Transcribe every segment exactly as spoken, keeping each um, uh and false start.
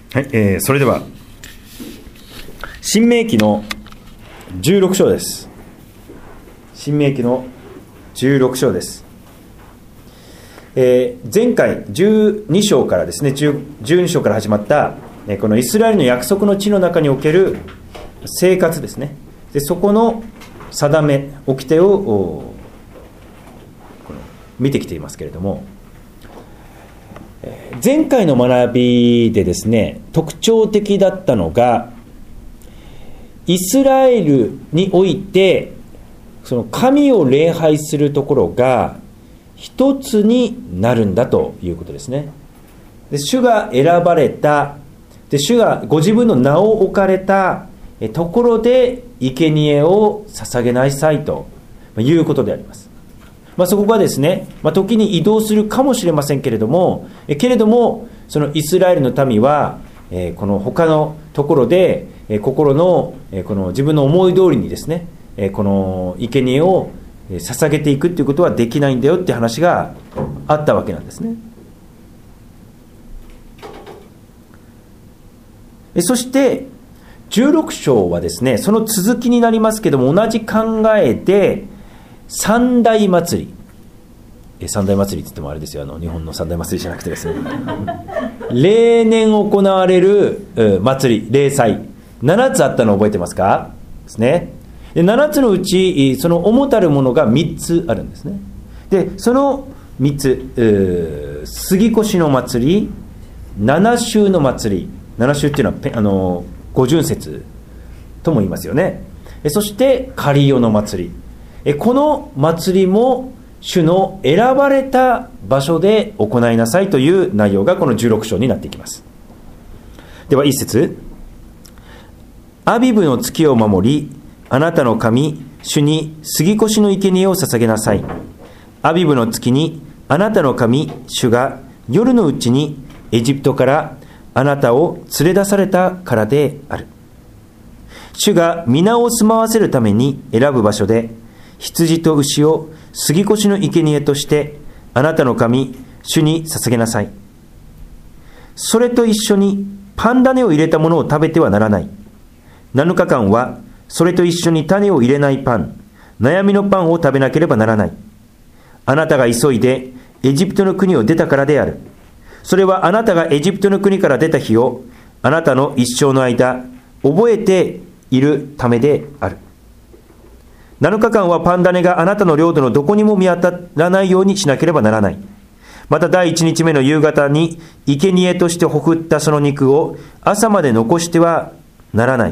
はい、えー、それでは申命記のじゅうろく章です。申命記のじゅうろく章です。えー、前回じゅうに章からですね、じゅうに章から始まった、えー、このイスラエルの約束の地の中における生活ですね。でそこの定め、掟をこの見てきていますけれども、前回の学びでですね、特徴的だったのが、イスラエルにおいてその神を礼拝するところが一つになるんだということですね。で主が選ばれた、で主がご自分の名を置かれたところで生贄を捧げなさいということであります。まあ、そこがですね、まあ、時に移動するかもしれませんけれども、えけれどもそのイスラエルの民は、えー、この他のところで、えー、心の、えー、この自分の思い通りにですね、えー、この生贄を捧げていくということはできないんだよっていう話があったわけなんですね。そしてじゅうろく章はですね、その続きになりますけども、同じ考えで三大祭り、え三大祭りって言ってもあれですよ、あの日本の三大祭りじゃなくてですね例年行われる祭り、例祭ななつあったのを覚えてますかですね。でななつのうちその主たるものがみっつあるんですね。でそのみっつ、杉越の祭り、七週の祭り、七週っていうのはあの五巡節とも言いますよね。そしてカリオの祭り、この祭りも主の選ばれた場所で行いなさいという内容がこのじゅうろく章になっていきます。では一節、アビブの月を守り、あなたの神主に杉越の生贄を捧げなさい。アビブの月にあなたの神主が夜のうちにエジプトからあなたを連れ出されたからである。主が皆を住まわせるために選ぶ場所で、羊と牛を杉越の生贄としてあなたの神主に捧げなさい。それと一緒にパン種を入れたものを食べてはならない。なのかかんはそれと一緒に種を入れないパン、悩みのパンを食べなければならない。あなたが急いでエジプトの国を出たからである。それはあなたがエジプトの国から出た日をあなたの一生の間覚えているためである。なのかかんはパン種があなたの領土のどこにも見当たらないようにしなければならない。また第一日目の夕方に生贄としてほふったその肉を朝まで残してはならない。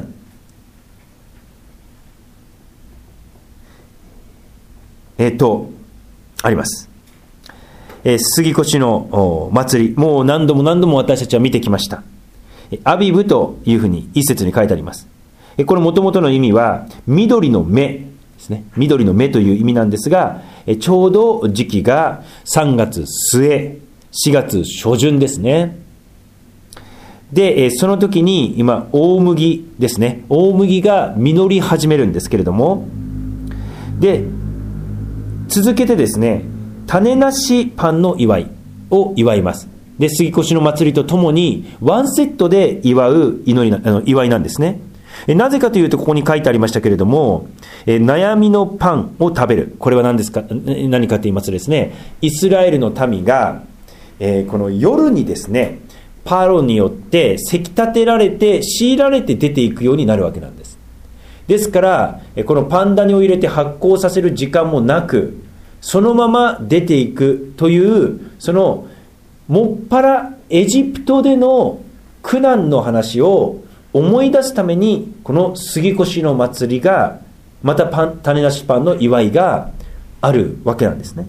えっとあります。えー、杉越の祭り、もう何度も何度も私たちは見てきました。アビブというふうに一節に書いてあります。これ元々の意味は緑の芽ですね。緑の芽という意味なんですが、ちょうど時期がさんがつすえ、しがつしょじゅんですね。でその時に今大麦ですね、大麦が実り始めるんですけれども、で続けてですね、種なしパンの祝いを祝います。で杉越の祭りとともにワンセットで祝う祈りなあの祝いなんですね。なぜかというと、ここに書いてありましたけれども、え悩みのパンを食べる。これは何ですか、何かと言いますとですね、イスラエルの民が、えー、この夜にですね、パロによってせき立てられて強いられて出ていくようになるわけなんです。ですからこのパン種を入れて発酵させる時間もなく、そのまま出ていくという、そのもっぱらエジプトでの苦難の話を思い出すために、この杉越の祭りが、またパン種なしパンの祝いがあるわけなんですね。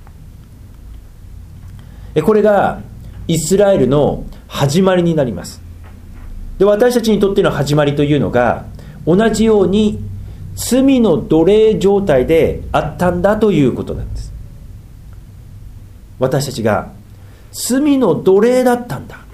これがイスラエルの始まりになります。で私たちにとっての始まりというのが、同じように罪の奴隷状態であったんだということなんです。私たちが罪の奴隷だったんだ。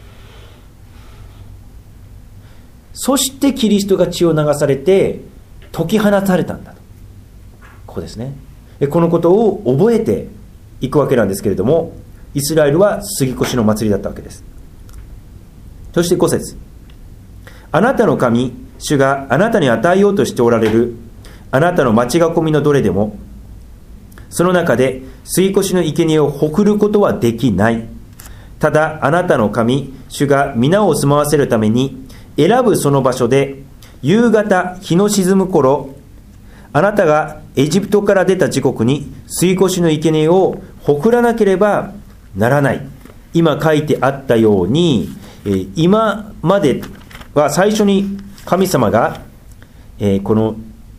そしてキリストが血を流されて解き放たれたんだと。ここですね。このことを覚えていくわけなんですけれども、イスラエルは杉越の祭りだったわけです。 そしてご節、あなたの神主があなたに与えようとしておられるあなたの町囲みのどれでも、その中で吸い越しの生贄をほくることはできない。ただあなたの神主が皆を住まわせるために選ぶその場所で、夕方日の沈む頃、あなたがエジプトから出た時刻に吸い越しの生贄をほくらなければならない。今書いてあったように、えー、今までは最初に神様が、えー、この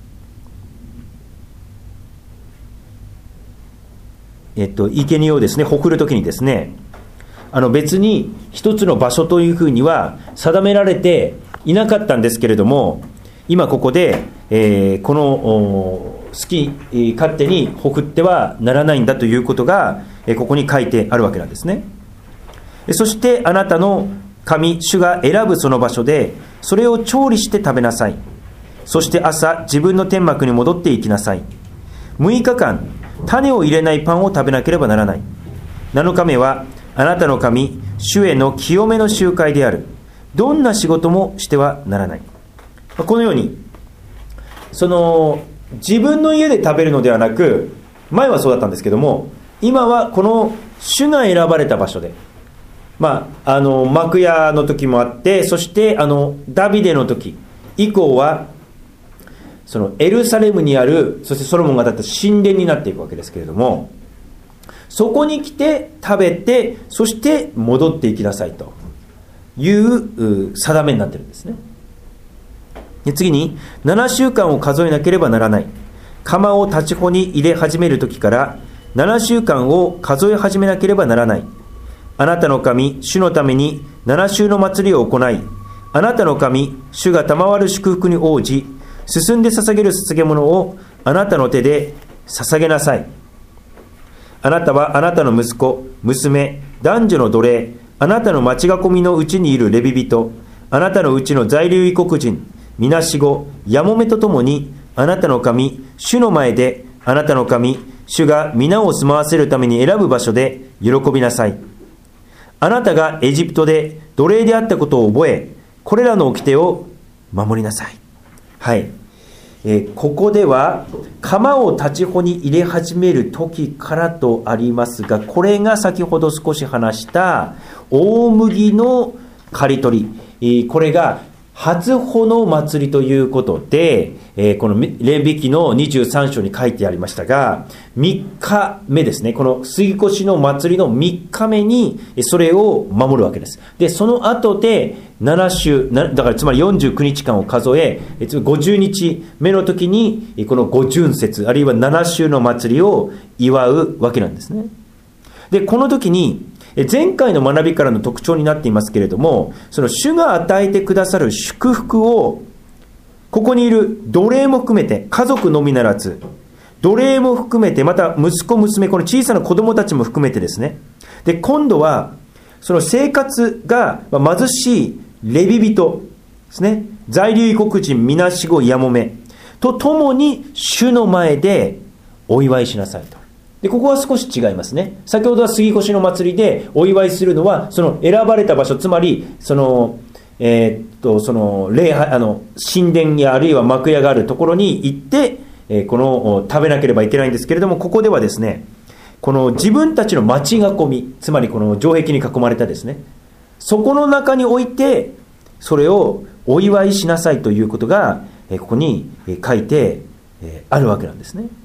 えっと生贄をですねほくるときにですね、あの別に一つの場所というふうには定められていなかったんですけれども、今ここで、えー、この好き勝手にほくってはならないんだということが、えー、ここに書いてあるわけなんですね。そしてあなたの神主が選ぶその場所でそれを調理して食べなさい。そして朝自分の天幕に戻っていきなさい。むいかかん種を入れないパンを食べなければならない。なのかめはあなたの神主への清めの集会である。どんな仕事もしてはならない。このようにその自分の家で食べるのではなく、前はそうだったんですけども、今はこの主が選ばれた場所で、まあ、あの幕屋の時もあって、そしてあのダビデの時以降はそのエルサレムにある、そしてソロモンが建った神殿になっていくわけですけれども、そこに来て食べて、そして戻っていきなさいという定めになっているんですね。で次にななしゅうかんを数えなければならない。釜を立ち穂に入れ始める時からななしゅうかんを数え始めなければならない。あなたの神主のために七週の祭りを行い、あなたの神主が賜る祝福に応じ、進んで捧げる捧げ物をあなたの手で捧げなさい。あなたはあなたの息子、娘、男女の奴隷、あなたの町囲みのうちにいるレビ人、あなたのうちの在留異国人、みなしご、やもめとともに、あなたの神主の前で、あなたの神主が皆を住まわせるために選ぶ場所で喜びなさい。あなたがエジプトで奴隷であったことを覚え、これらの掟を守りなさい。はい、えー、ここでは釜を立ち穂に入れ始める時からとありますが、これが先ほど少し話した大麦の刈り取り、えー、これが初穂の祭りということで、えー、このレビ記のにじゅうさん章に書いてありましたが、みっかめですね。この杉越の祭りのみっかめにそれを守るわけです。でその後でなな週、だからつまりよんじゅうくにちかんを数え、ごじゅうにちめの時にこの五巡節、あるいはなな週の祭りを祝うわけなんですね。でこの時に前回の学びからの特徴になっていますけれども、その主が与えてくださる祝福を、ここにいる奴隷も含めて、家族のみならず奴隷も含めて、また息子娘、この小さな子供たちも含めてですね、で今度はその生活が貧しいレビ人ですね、在留異国人、みなしご、やもめとともに主の前でお祝いしなさいと。でここは少し違いますね。先ほどは杉越の祭りでお祝いするのはその選ばれた場所、つまりその、えー、っとその礼拝、あの神殿やあるいは幕屋があるところに行って、えー、この食べなければいけないんですけれども、ここではですね、この自分たちの町囲み、つまりこの城壁に囲まれたですね、そこの中においてそれをお祝いしなさいということが、えー、ここに書いて、えー、あるわけなんですね。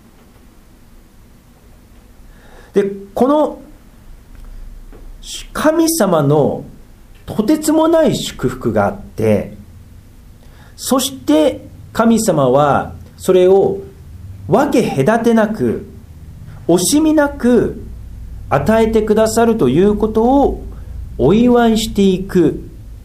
でこの神様のとてつもない祝福があって、そして神様はそれを分け隔てなく惜しみなく与えてくださるということをお祝いしていく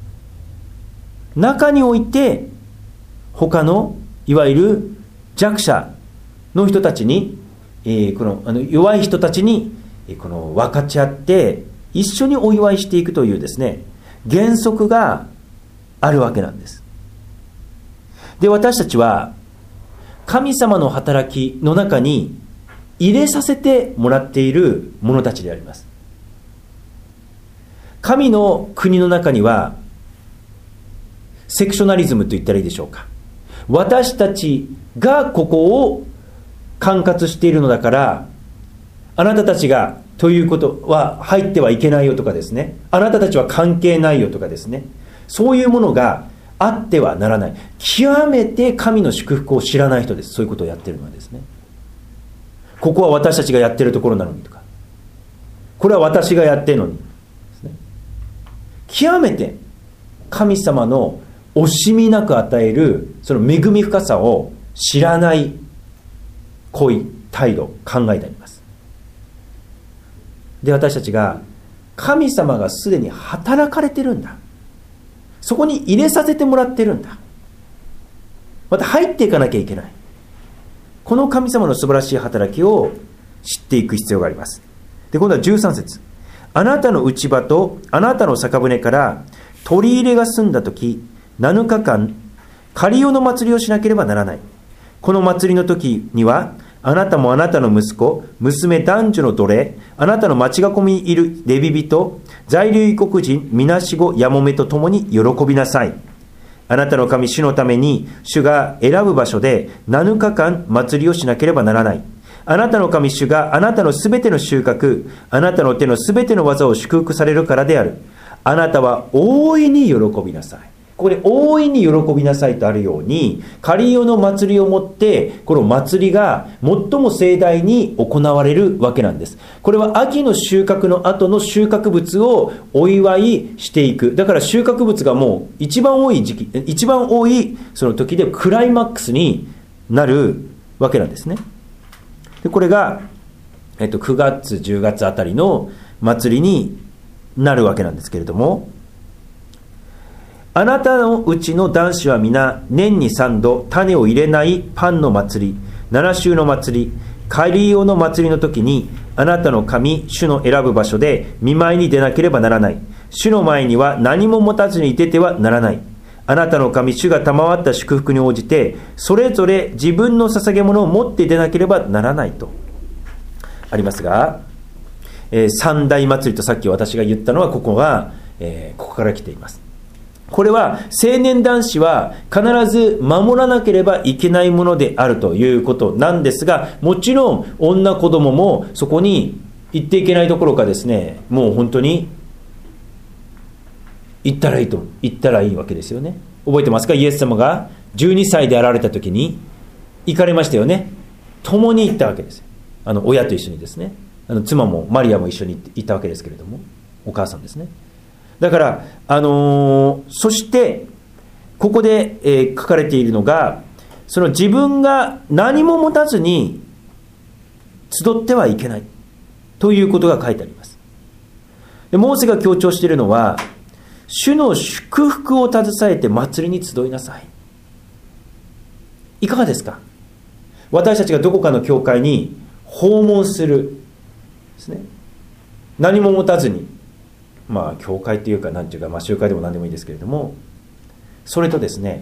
中において、他のいわゆる弱者の人たちに、えー、このあの弱い人たちにこの分かち合って一緒にお祝いしていくというですね、原則があるわけなんです。で私たちは神様の働きの中に入れさせてもらっている者たちであります。神の国の中にはセクショナリズムと言ったらいいでしょうか。私たちがここを管轄しているのだから、あなたたちがということは入ってはいけないよとかですね、あなたたちは関係ないよとかですね、そういうものがあってはならない。極めて神の祝福を知らない人です。そういうことをやっているのはですね。ここは私たちがやっているところなのにとか、これは私がやっているのにですね。極めて神様の惜しみなく与えるその恵み深さを知らない行為、態度、考えてあります。で、私たちが神様がすでに働かれてるんだ、そこに入れさせてもらってるんだ、また入っていかなきゃいけない、この神様の素晴らしい働きを知っていく必要があります。で、今度はじゅうさん節、あなたの内場とあなたの酒舟から取り入れが済んだとき、なのかかん仮用の祭りをしなければならない。この祭りの時には、あなたもあなたの息子、娘、男女の奴隷、あなたの町囲みにいるレビ人、在留異国人、みなしご、やもめと共に喜びなさい。あなたの神主のために、主が選ぶ場所でなのかかん祭りをしなければならない。あなたの神主があなたのすべての収穫、あなたの手のすべての技を祝福されるからである。あなたは大いに喜びなさい。ここで大いに喜びなさいとあるように、仮用の祭りをもって、この祭りが最も盛大に行われるわけなんです。これは秋の収穫の後の収穫物をお祝いしていく。だから収穫物がもう一番多い時期、一番多いその時でクライマックスになるわけなんですね。で、これが、えっと、くがつ、じゅうがつあたりの祭りになるわけなんですけれども、あなたのうちの男子は皆年にさんど種を入れないパンの祭り、七週の祭り、仮用の祭りの時に、あなたの神主の選ぶ場所で見舞いに出なければならない。主の前には何も持たずに出てはならない。あなたの神主が賜った祝福に応じて、それぞれ自分の捧げ物を持って出なければならないとありますが、えー、三大祭りとさっき私が言ったのは、ここが、えー、ここから来ています。これは青年男子は必ず守らなければいけないものであるということなんですが、もちろん女子供もそこに行っていけないどころかですね、もう本当に行ったらいいと言ったらいいわけですよね。覚えてますか？イエス様がじゅうにさいであられた時に行かれましたよね。共に行ったわけですよ。あの親と一緒にですね、あの妻もマリアも一緒に行ったわけですけれども、お母さんですね。だから、あのー、そしてここで、えー、書かれているのが、その自分が何も持たずに集ってはいけないということが書いてあります。で、モーセが強調しているのは、主の祝福を携えて祭りに集いなさい。いかがですか？私たちがどこかの教会に訪問するですね、何も持たずに、まあ教会というか何ていうか、まあ、集会でも何でもいいですけれども、それとですね、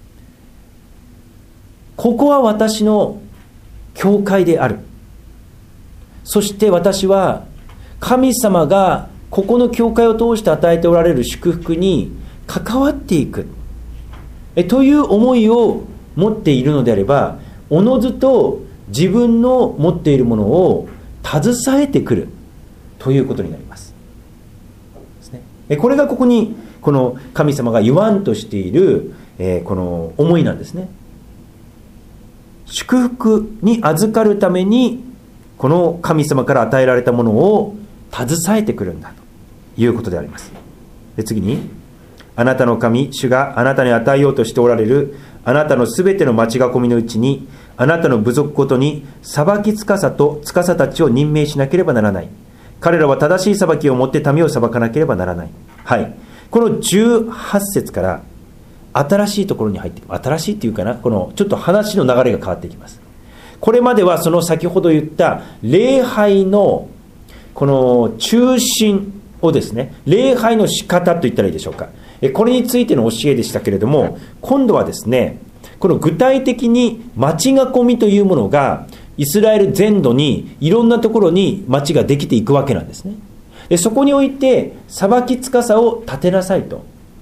ここは私の教会である、そして私は神様がここの教会を通して与えておられる祝福に関わっていくえという思いを持っているのであれば、おのずと自分の持っているものを携えてくるということになります。これがここにこの神様が言わんとしている、えー、この思いなんですね。祝福に預かるためにこの神様から与えられたものを携えてくるんだということであります。で、次に、あなたの神主があなたに与えようとしておられるあなたのすべての町囲みのうちに、あなたの部族ごとに裁き司と司たちを任命しなければならない。彼らは正しい裁きをもって民を裁かなければならない。はい。このじゅうはち節から新しいところに入っていく。新しいっていうかな、このちょっと話の流れが変わっていきます。これまではその先ほど言った礼拝のこの中心をですね、礼拝の仕方と言ったらいいでしょうか。これについての教えでしたけれども、今度はですね、この具体的に町囲みというものがイスラエル全土にいろんなところに町ができていくわけなんですね。で、そこにおいて裁き司を立てなさいと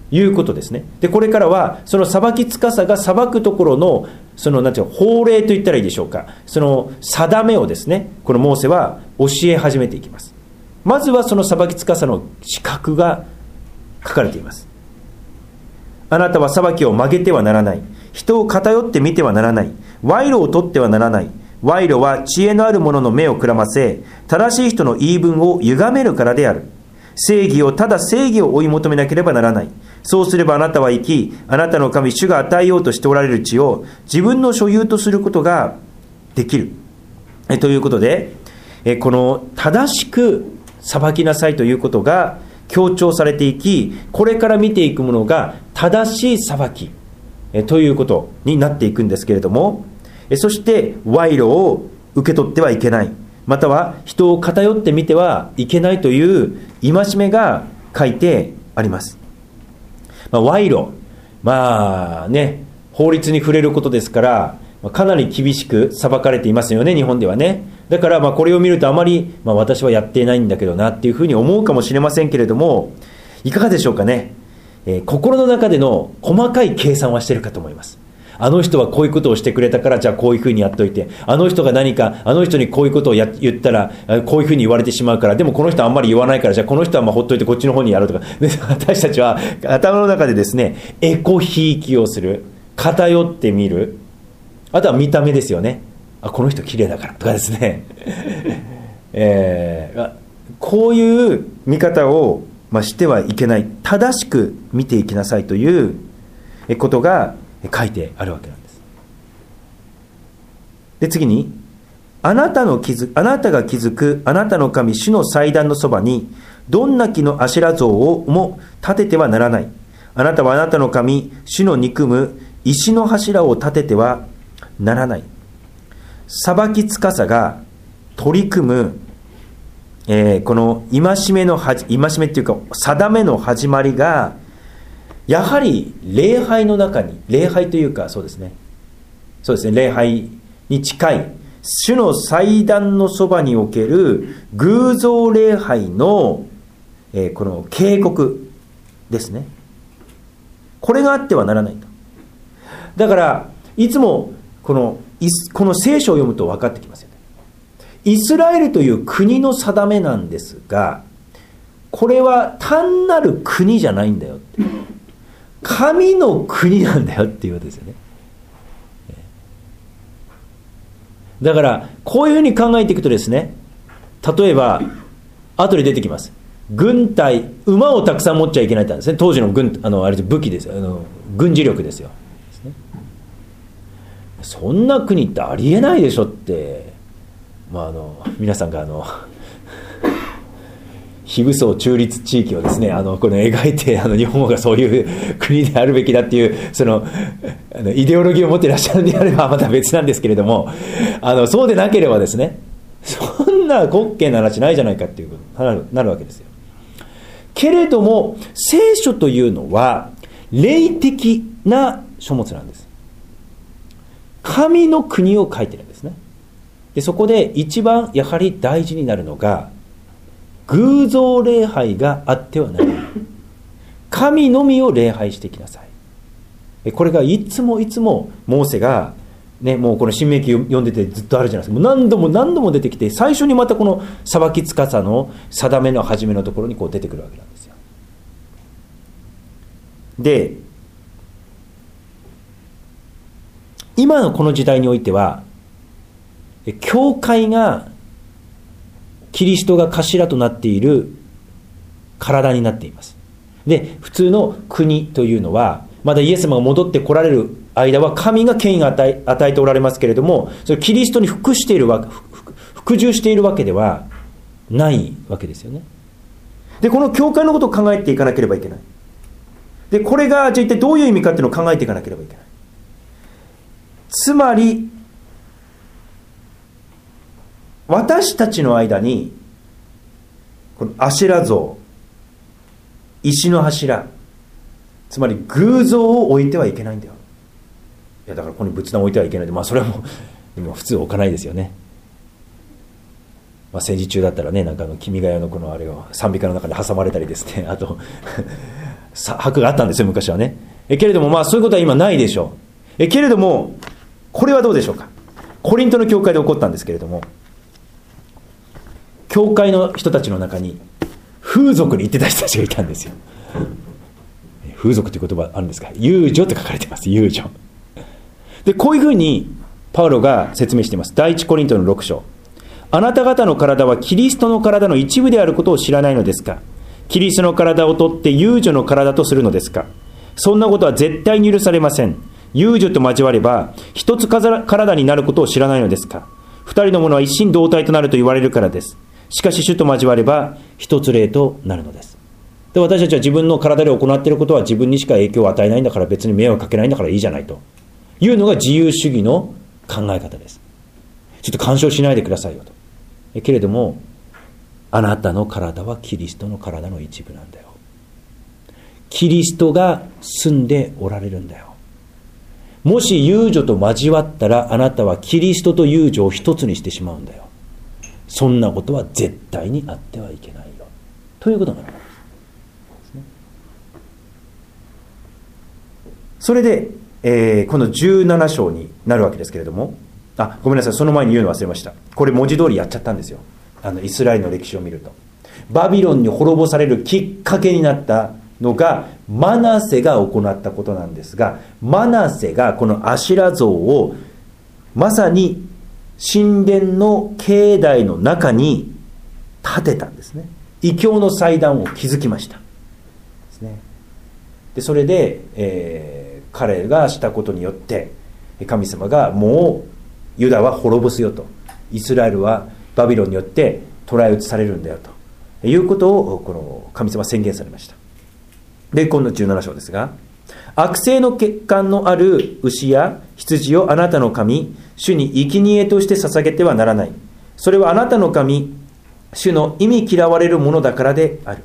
いうことですね。でこれからはその裁き司が裁くところのそのなんていうの法令と言ったらいいでしょうか、その定めをですね、このモーセは教え始めていきます。まずはその裁き司の資格が書かれています。あなたは裁きを曲げてはならない、人を偏って見てはならない、賄賂を取ってはならない、賄賂は知恵のある者の目をくらませ、正しい人の言い分を歪めるからである。正義をただ正義を追い求めなければならない。そうすればあなたは生き、あなたの神主が与えようとしておられる地を自分の所有とすることができる。えということで、えこの正しく裁きなさいということが強調されていき、これから見ていくものが正しい裁きえということになっていくんですけれども、えそして賄賂を受け取ってはいけない、または人を偏って見てはいけないという戒めが書いてあります。まあ、賄賂、まあね、法律に触れることですからかなり厳しく裁かれていますよね、日本ではね。だからまあこれを見るとあまり、まあ、私はやっていないんだけどなっていうふうに思うかもしれませんけれども、いかがでしょうかね。えー、心の中での細かい計算はしているかと思います。あの人はこういうことをしてくれたからじゃあこういうふうにやっといて、あの人が何かあの人にこういうことをや言ったらこういうふうに言われてしまうから、でもこの人はあんまり言わないからじゃあこの人はまあほっといてこっちの方にやろうとか、で私たちは頭の中でですね、エコひいきをする、偏ってみる、あとは見た目ですよね。あ、この人綺麗だからとかですね、えー、こういう見方を、まあ、してはいけない、正しく見ていきなさいということが書いてあるわけなんです。で次に、あなたの築あなたが築くあなたの神主の祭壇のそばにどんな木のアシュラ像をも立ててはならない。あなたはあなたの神主の憎む石の柱を立ててはならない。裁き司が取り組む、えー、この戒めのはじ戒めっていうか定めの始まりがやはり礼拝の中に、礼拝というかそうですねそうですね礼拝に近い主の祭壇のそばにおける偶像礼拝の、えー、この警告ですね。これがあってはならないと。だからいつもこのこの聖書を読むと分かってきますよね。イスラエルという国の定めなんですが、これは単なる国じゃないんだよって、神の国なんだよっていうことですよね。だからこういうふうに考えていくとですね、例えば後で出てきます、軍隊、馬をたくさん持っちゃいけないって言うんですね。当時の軍、あのあれ武器ですよ、あの軍事力ですよ。そんな国ってありえないでしょって、まあ、あの皆さんがあの非武装中立地域をですね、あのこの描いて、あの日本がそういう国であるべきだっていうそのあのイデオロギーを持っていらっしゃるのであればまた別なんですけれども、あのそうでなければですね、そんな滑稽な話ないじゃないかっていうことになる、なるわけですよ。けれども聖書というのは霊的な書物なんです。神の国を書いてるんですね。でそこで一番やはり大事になるのが偶像礼拝があってはならない。神のみを礼拝してきなさい。これがいつもいつもモーセが、ね、もうこの新明記読んでてずっとあるじゃないですか。もう何度も何度も出てきて、最初にまたこの裁き司の定めの始めのところにこう出てくるわけなんですよ。で今のこの時代においては教会がキリストが頭となっている体になっています。で普通の国というのはまだイエス様が戻ってこられる間は神が権威を与え、与えておられますけれども、それキリストに服しているわけ、服従しているわけではないわけですよね。でこの教会のことを考えていかなければいけない。でこれがじゃあ一体どういう意味かっていうのを考えていかなければいけない。つまり私たちの間にこのアシェラ像、石の柱、つまり偶像を置いてはいけないんだよ。いやだからここに仏壇を置いてはいけないで、まあそれはもう今普通置かないですよね。まあ、戦時中だったらね、なんかあの君が代のこのあれを賛美歌の中で挟まれたりですね、あと箔があったんですよ、昔はね。えけれども、まあそういうことは今ないでしょう。えけれども、これはどうでしょうか。コリントの教会で起こったんですけれども、教会の人たちの中に風俗に行ってた人たちがいたんですよ。風俗という言葉あるんですか。遊女って書かれてます。遊女で、こういうふうにパウロが説明しています。第一コリントのろく章。あなた方の体はキリストの体の一部であることを知らないのですか。キリストの体を取って遊女の体とするのですか。そんなことは絶対に許されません。遊女と交われば一つ体になることを知らないのですか。二人のものは一心同体となると言われるからです。しかし主と交われば一つ霊となるのです。で、私たちは自分の体で行っていることは自分にしか影響を与えないんだから、別に迷惑かけないんだからいいじゃないというのが自由主義の考え方です。ちょっと干渉しないでくださいよと。えけれども、あなたの体はキリストの体の一部なんだよ。キリストが住んでおられるんだよ。もし遊女と交わったら、あなたはキリストと遊女を一つにしてしまうんだよ。そんなことは絶対にあってはいけないよということなんですね。それで、えー、このじゅうなな章になるわけですけれども、あ、ごめんなさい、その前に言うの忘れました。これ文字通りやっちゃったんですよ。あのイスラエルの歴史を見ると、バビロンに滅ぼされるきっかけになったのがマナセが行ったことなんですが、マナセがこのアシュラ像をまさに神殿の境内の中に建てたんですね。異教の祭壇を築きましたですね。でそれで、えー、彼がしたことによって神様がもうユダは滅ぼすよと、イスラエルはバビロンによって捕らえ撃ちされるんだよということをこの神様は宣言されました。で今度じゅうなな章ですが、悪性の血管のある牛や羊をあなたの神主に生贄として捧げてはならない。それはあなたの神主の忌み嫌われるものだからである。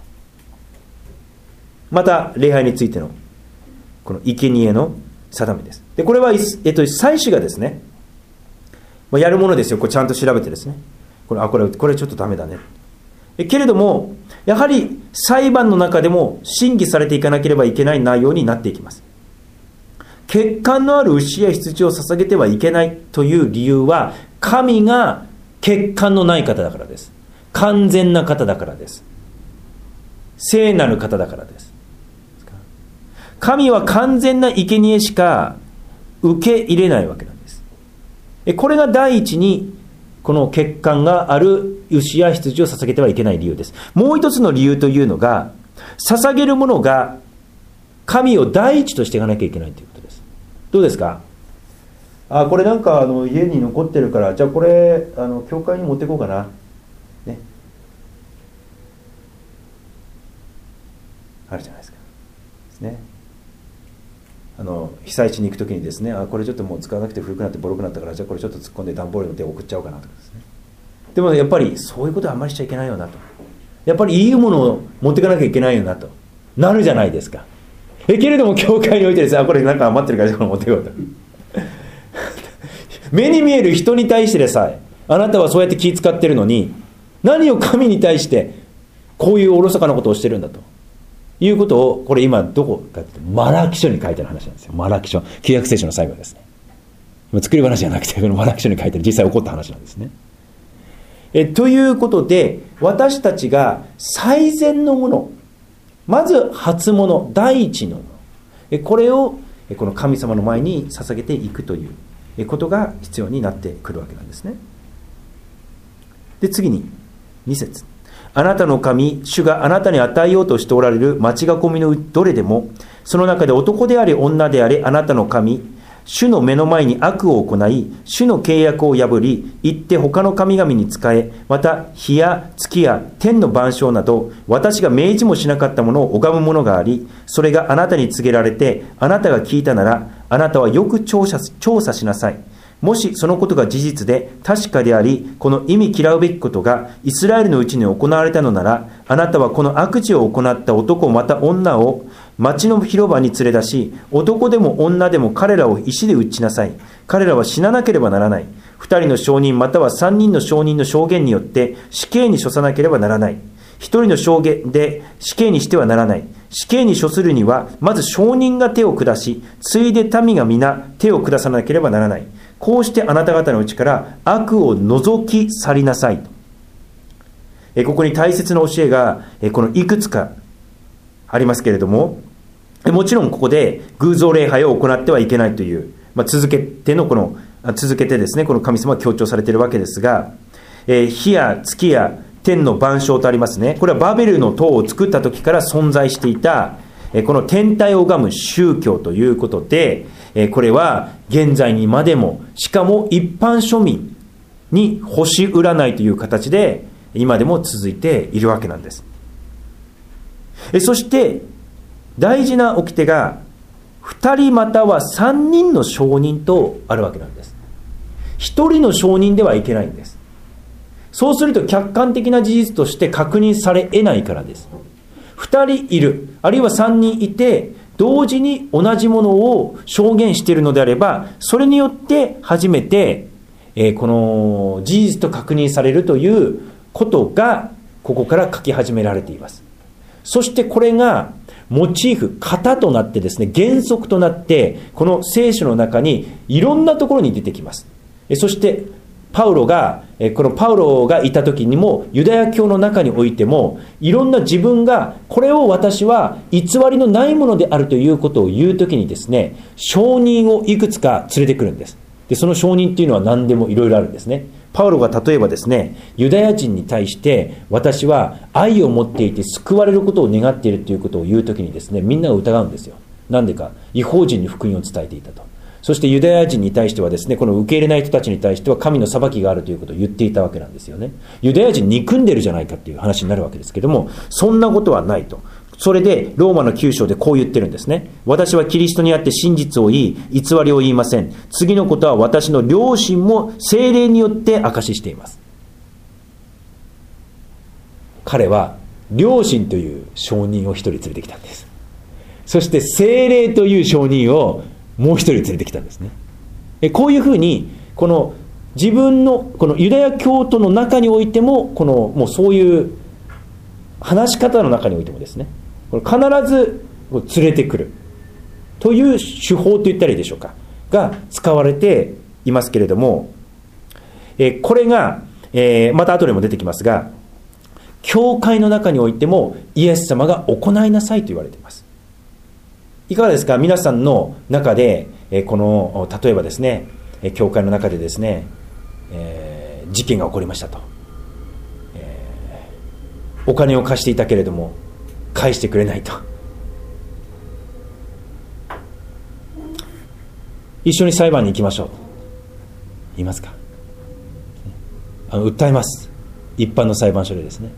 また礼拝についてのこの生贄の定めです。でこれは、えっと、祭司がですね、まあ、やるものですよ。これちゃんと調べてですね、これあこれこれちょっとダメだね。えけれどもやはり裁判の中でも審議されていかなければいけない内容になっていきます。血管のある牛や羊を捧げてはいけないという理由は、神が血管のない方だからです。完全な方だからです。聖なる方だからです。神は完全な生贄しか受け入れないわけなんです。これが第一にこの血管がある牛や羊を捧げてはいけない理由です。もう一つの理由というのが、捧げるものが神を第一としていかなきゃいけないということです。どうですか。あ、これなんかあの家に残ってるから、じゃあこれあの教会に持っていこうかな、ね、あるじゃないですか。ですね。あの被災地に行くときにですね、あこれちょっともう使わなくて古くなってボロくなったから、じゃあこれちょっと突っ込んで段ボールの手を送っちゃおうかなとかですね。でもやっぱりそういうことはあんまりしちゃいけないよなと、やっぱりいいものを持っていかなきゃいけないよなとなるじゃないですか。えけれども教会においてですね、あこれなんか余ってるからじゃあこれ持っていこうと目に見える人に対してでさえあなたはそうやって気遣ってるのに、何を神に対してこういうおろそかなことをしてるんだということを、これ今どこかってマラキ書に書いてある話なんですよ。マラキ書、旧約聖書の最後ですね。作り話じゃなくて、このマラキ書に書いてある実際起こった話なんですね。えということで、私たちが最善のもの、まず初物、第一のもの、えこれをこの神様の前に捧げていくということが必要になってくるわけなんですね。で次にに節、あなたの神主があなたに与えようとしておられる町囲みのどれでも、その中で男であれ女であれ、あなたの神主の目の前に悪を行い、主の契約を破り、行って他の神々に仕え、また日や月や天の万象など私が命じもしなかったものを拝むものがあり、それがあなたに告げられてあなたが聞いたなら、あなたはよく調査、調査しなさい。もしそのことが事実で確かであり、この忌み嫌うべきことがイスラエルのうちに行われたのなら、あなたはこの悪事を行った男また女を町の広場に連れ出し、男でも女でも彼らを石で打ちなさい。彼らは死ななければならない。二人の証人または三人の証人の証言によって死刑に処さなければならない。一人の証言で死刑にしてはならない。 死刑に処するにはまず証人が手を下し、次いで民が皆手を下さなければならない。こうしてあなた方のうちから悪を除き去りなさいと。えここに大切な教えがえこのいくつかありますけれども、もちろんここで偶像礼拝を行ってはいけないという、まあ、続けてのこの続けてですね、この神様は強調されているわけですが、えー、火や月や天の万象とありますね。これはバベルの塔を作った時から存在していた、えー、この天体を拝む宗教ということで、えー、これは現在にまでも、しかも一般庶民に星占いという形で今でも続いているわけなんです。えー、そして大事な掟がふたりまたはさんにんの証人とあるわけなんです。ひとりの証人ではいけないんです。そうすると客観的な事実として確認され得ないからです。ふたりいる、あるいはさんにんいて同時に同じものを証言しているのであれば、それによって初めて、えー、この事実と確認されるということがここから書き始められています。そしてこれがモチーフ、型となってですね、原則となってこの聖書の中にいろんなところに出てきます。そしてパウロがこのパウロがいた時にもユダヤ教の中においてもいろんな自分がこれを私は偽りのないものであるということを言う時にですね、証人をいくつか連れてくるんです。でその証人っていうのは何でもいろいろあるんですね。パウロが例えばですね、ユダヤ人に対して私は愛を持っていて救われることを願っているということを言うときにですね、みんなが疑うんですよ。なんでか、違法人に福音を伝えていたと。そしてユダヤ人に対してはですね、この受け入れない人たちに対しては神の裁きがあるということを言っていたわけなんですよね。ユダヤ人憎んでるじゃないかっていう話になるわけですけども、そんなことはないと。それでローマのきゅう章でこう言ってるんですね。私はキリストにあって真実を言い、偽りを言いません。次のことは私の良心も聖霊によって証ししています。彼は良心という証人を一人連れてきたんです。そして聖霊という証人をもう一人連れてきたんですね。えこういうふうにこの自分のこのユダヤ教徒の中においても、このもうそういう話し方の中においてもですね、これ必ず連れてくるという手法と言ったらいいでしょうかが使われていますけれども、えこれが、えまた後でも出てきますが、教会の中においてもイエス様が行いなさいと言われています。いかがですか、皆さんの中で、えこの例えばですね、教会の中でですね、えー、事件が起こりましたと、えー、お金を貸していたけれども返してくれないと、一緒に裁判に行きましょうと言いますか。あの訴えます、一般の裁判所でですね。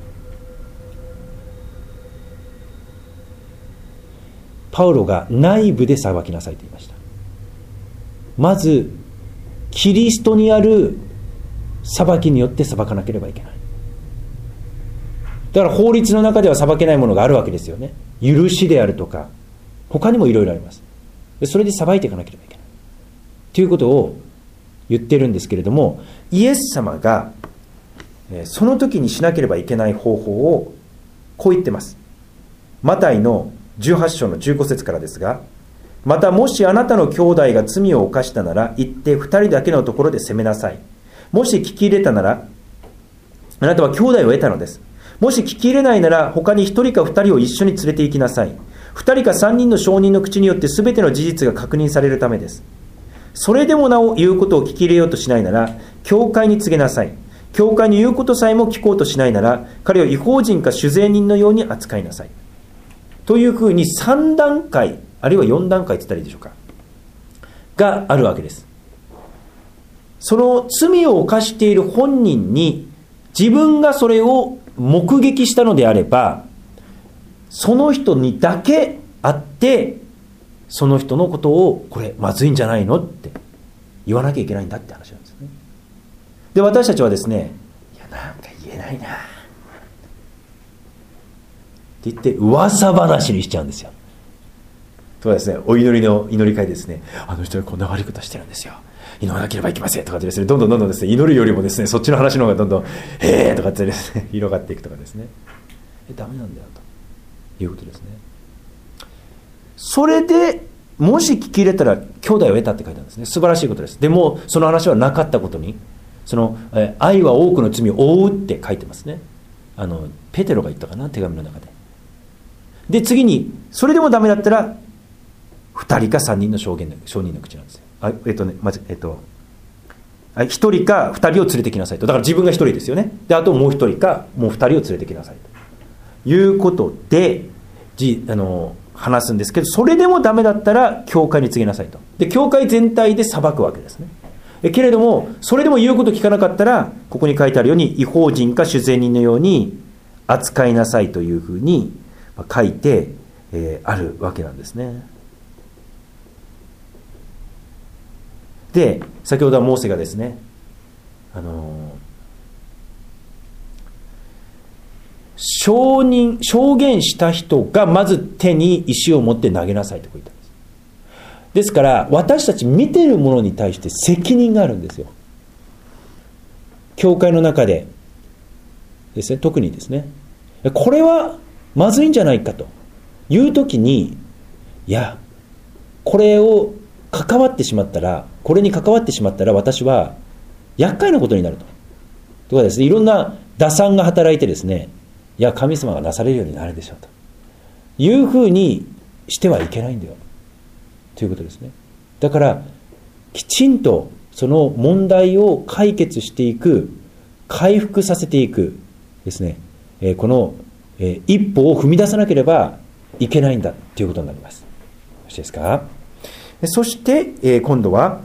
パウロが内部で裁きなさいと言いました。まずキリストにある裁きによって裁かなければいけない。だから法律の中では裁けないものがあるわけですよね。許しであるとか他にもいろいろあります。でそれで裁いていかなければいけないということを言ってるんですけれども、イエス様がその時にしなければいけない方法をこう言ってます。マタイのじゅうはち章のじゅうご節からですが、またもしあなたの兄弟が罪を犯したなら、行って二人だけのところで責めなさい。もし聞き入れたなら、あなたは兄弟を得たのです。もし聞き入れないなら、他に一人か二人を一緒に連れて行きなさい。二人か三人の証人の口によって全ての事実が確認されるためです。それでもなお言うことを聞き入れようとしないなら、教会に告げなさい。教会に言うことさえも聞こうとしないなら、彼を違法人か酒税人のように扱いなさい。というふうにさん段階、あるいはよん段階と言ったらいいでしょうか、があるわけです。その罪を犯している本人に自分がそれを目撃したのであれば、その人にだけ会ってその人のことをこれまずいんじゃないのって言わなきゃいけないんだって話なんですね。で私たちはですね、いやなんか言えないなって言って噂話にしちゃうんですよ。とかですね、お祈りの祈り会ですね、あの人はこんな悪いことしてるんですよ、祈らなければいけませんとかですね、どんどんどんどんですね、祈るよりもですね、そっちの話の方がどんどんへーとかってですね、広がっていくとかですね、えダメなんだよと。 いうことですね。それでもし聞き入れたら兄弟を得たって書いてあるんですね。素晴らしいことです。でもその話はなかったことに、そのえ愛は多くの罪を負うって書いてますね。あのペテロが言ったかな、手紙の中で。で次にそれでもダメだったらふたりかさんにんの証言の証人の口なんですよ。あえっとねまずえっとひとりかふたりを連れてきなさいと。だから自分がひとりですよね。であともうひとりかもうふたりを連れてきなさいということでじあの話すんですけど、それでもダメだったら教会に告げなさいと。で教会全体で裁くわけですね。えけれどもそれでも言うこと聞かなかったら、ここに書いてあるように違法人か主税人のように扱いなさいというふうに書いて、えー、あるわけなんですね。で先ほどはモーセがですね、あのー、証人証言した人がまず手に石を持って投げなさいと言ったんです。ですから私たち見ているものに対して責任があるんですよ。教会の中でですね、特にですね、これはまずいんじゃないかというときに、いやこれを関わってしまったらこれに関わってしまったら私は厄介なことになると。とかですね、いろんな打算が働いてですね、いや神様がなされるようになるでしょうというふうにしてはいけないんだよということですね。だからきちんとその問題を解決していく、回復させていくですね、えー、この、えー、一歩を踏み出さなければいけないんだということになります。よろしいですか。そして、えー、今度は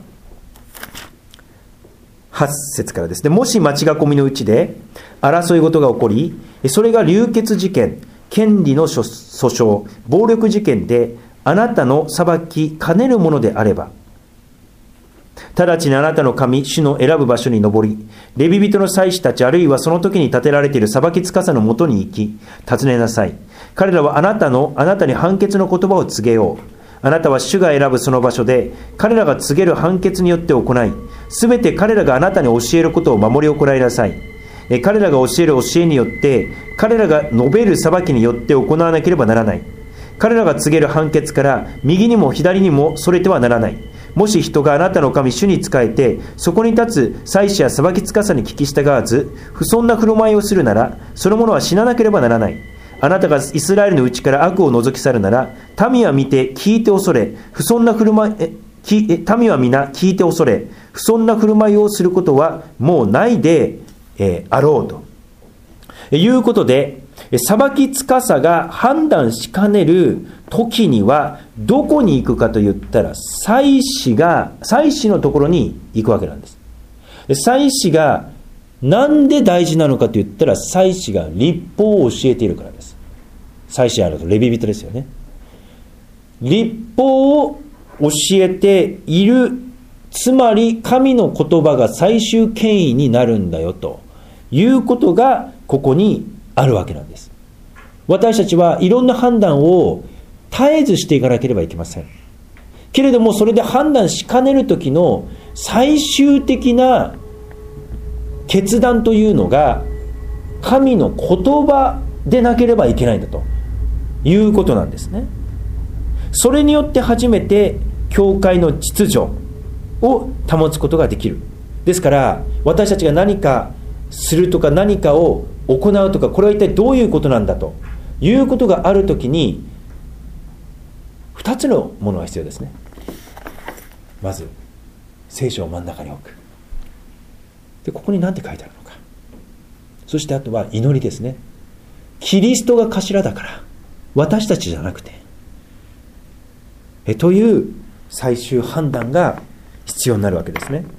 はち節からですね。もし町囲みのうちで争い事が起こり、それが流血事件、権利の訴訟、暴力事件であなたの裁きかねるものであれば、直ちにあなたの神主の選ぶ場所に登り、レビ人の祭司たちあるいはその時に立てられている裁き司のもとに行き尋ねなさい。彼らはあなたのあなたに判決の言葉を告げよう。あなたは主が選ぶその場所で彼らが告げる判決によって行い、すべて彼らがあなたに教えることを守り行いなさい。彼らが教える教えによって彼らが述べる裁きによって行わなければならない。彼らが告げる判決から右にも左にもそれてはならない。もし人があなたの神主に仕えてそこに立つ祭司や裁き司に聞き従わず不遜な振る舞いをするなら、その者は死ななければならない。あなたがイスラエルのうちから悪を除き去るなら、民は見て聞いて恐れ不遜な振る舞いええ民は皆聞いて恐れ不遜な振る舞いをすることはもうないで、えー、あろうということで、裁き司が判断しかねる時にはどこに行くかと言ったら、祭司が祭司のところに行くわけなんです。祭司がなんで大事なのかと言ったら、祭司が律法を教えているからです。祭司あるとレビ人ですよね。律法を教えている、つまり神の言葉が最終権威になるんだよということがここにあるわけなんです。私たちはいろんな判断を絶えずしていかなければいけませんけれども、それで判断しかねる時の最終的な決断というのが神の言葉でなければいけないんだということなんですね。それによって初めて教会の秩序を保つことができる。ですから私たちが何かするとか何かを行うとか、これは一体どういうことなんだということがあるときにふたつのものが必要ですね。まず聖書を真ん中に置く。でここに何て書いてあるのか。そしてあとは祈りですね。キリストが頭だから私たちじゃなくてえという最終判断が必要になるわけですね。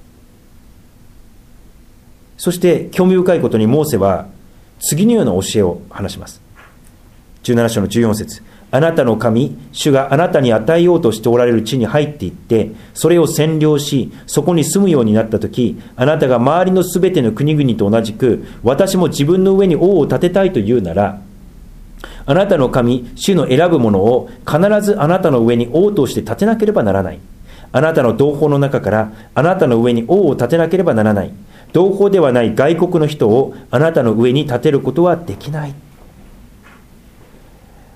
そして興味深いことにモーセは次のような教えを話します。じゅうなな章のじゅうよん節、あなたの神主があなたに与えようとしておられる地に入っていってそれを占領しそこに住むようになったとき、あなたが周りのすべての国々と同じく私も自分の上に王を立てたいというなら、あなたの神主の選ぶものを必ずあなたの上に王として立てなければならない。あなたの同胞の中からあなたの上に王を立てなければならない。同胞ではない外国の人をあなたの上に立てることはできない。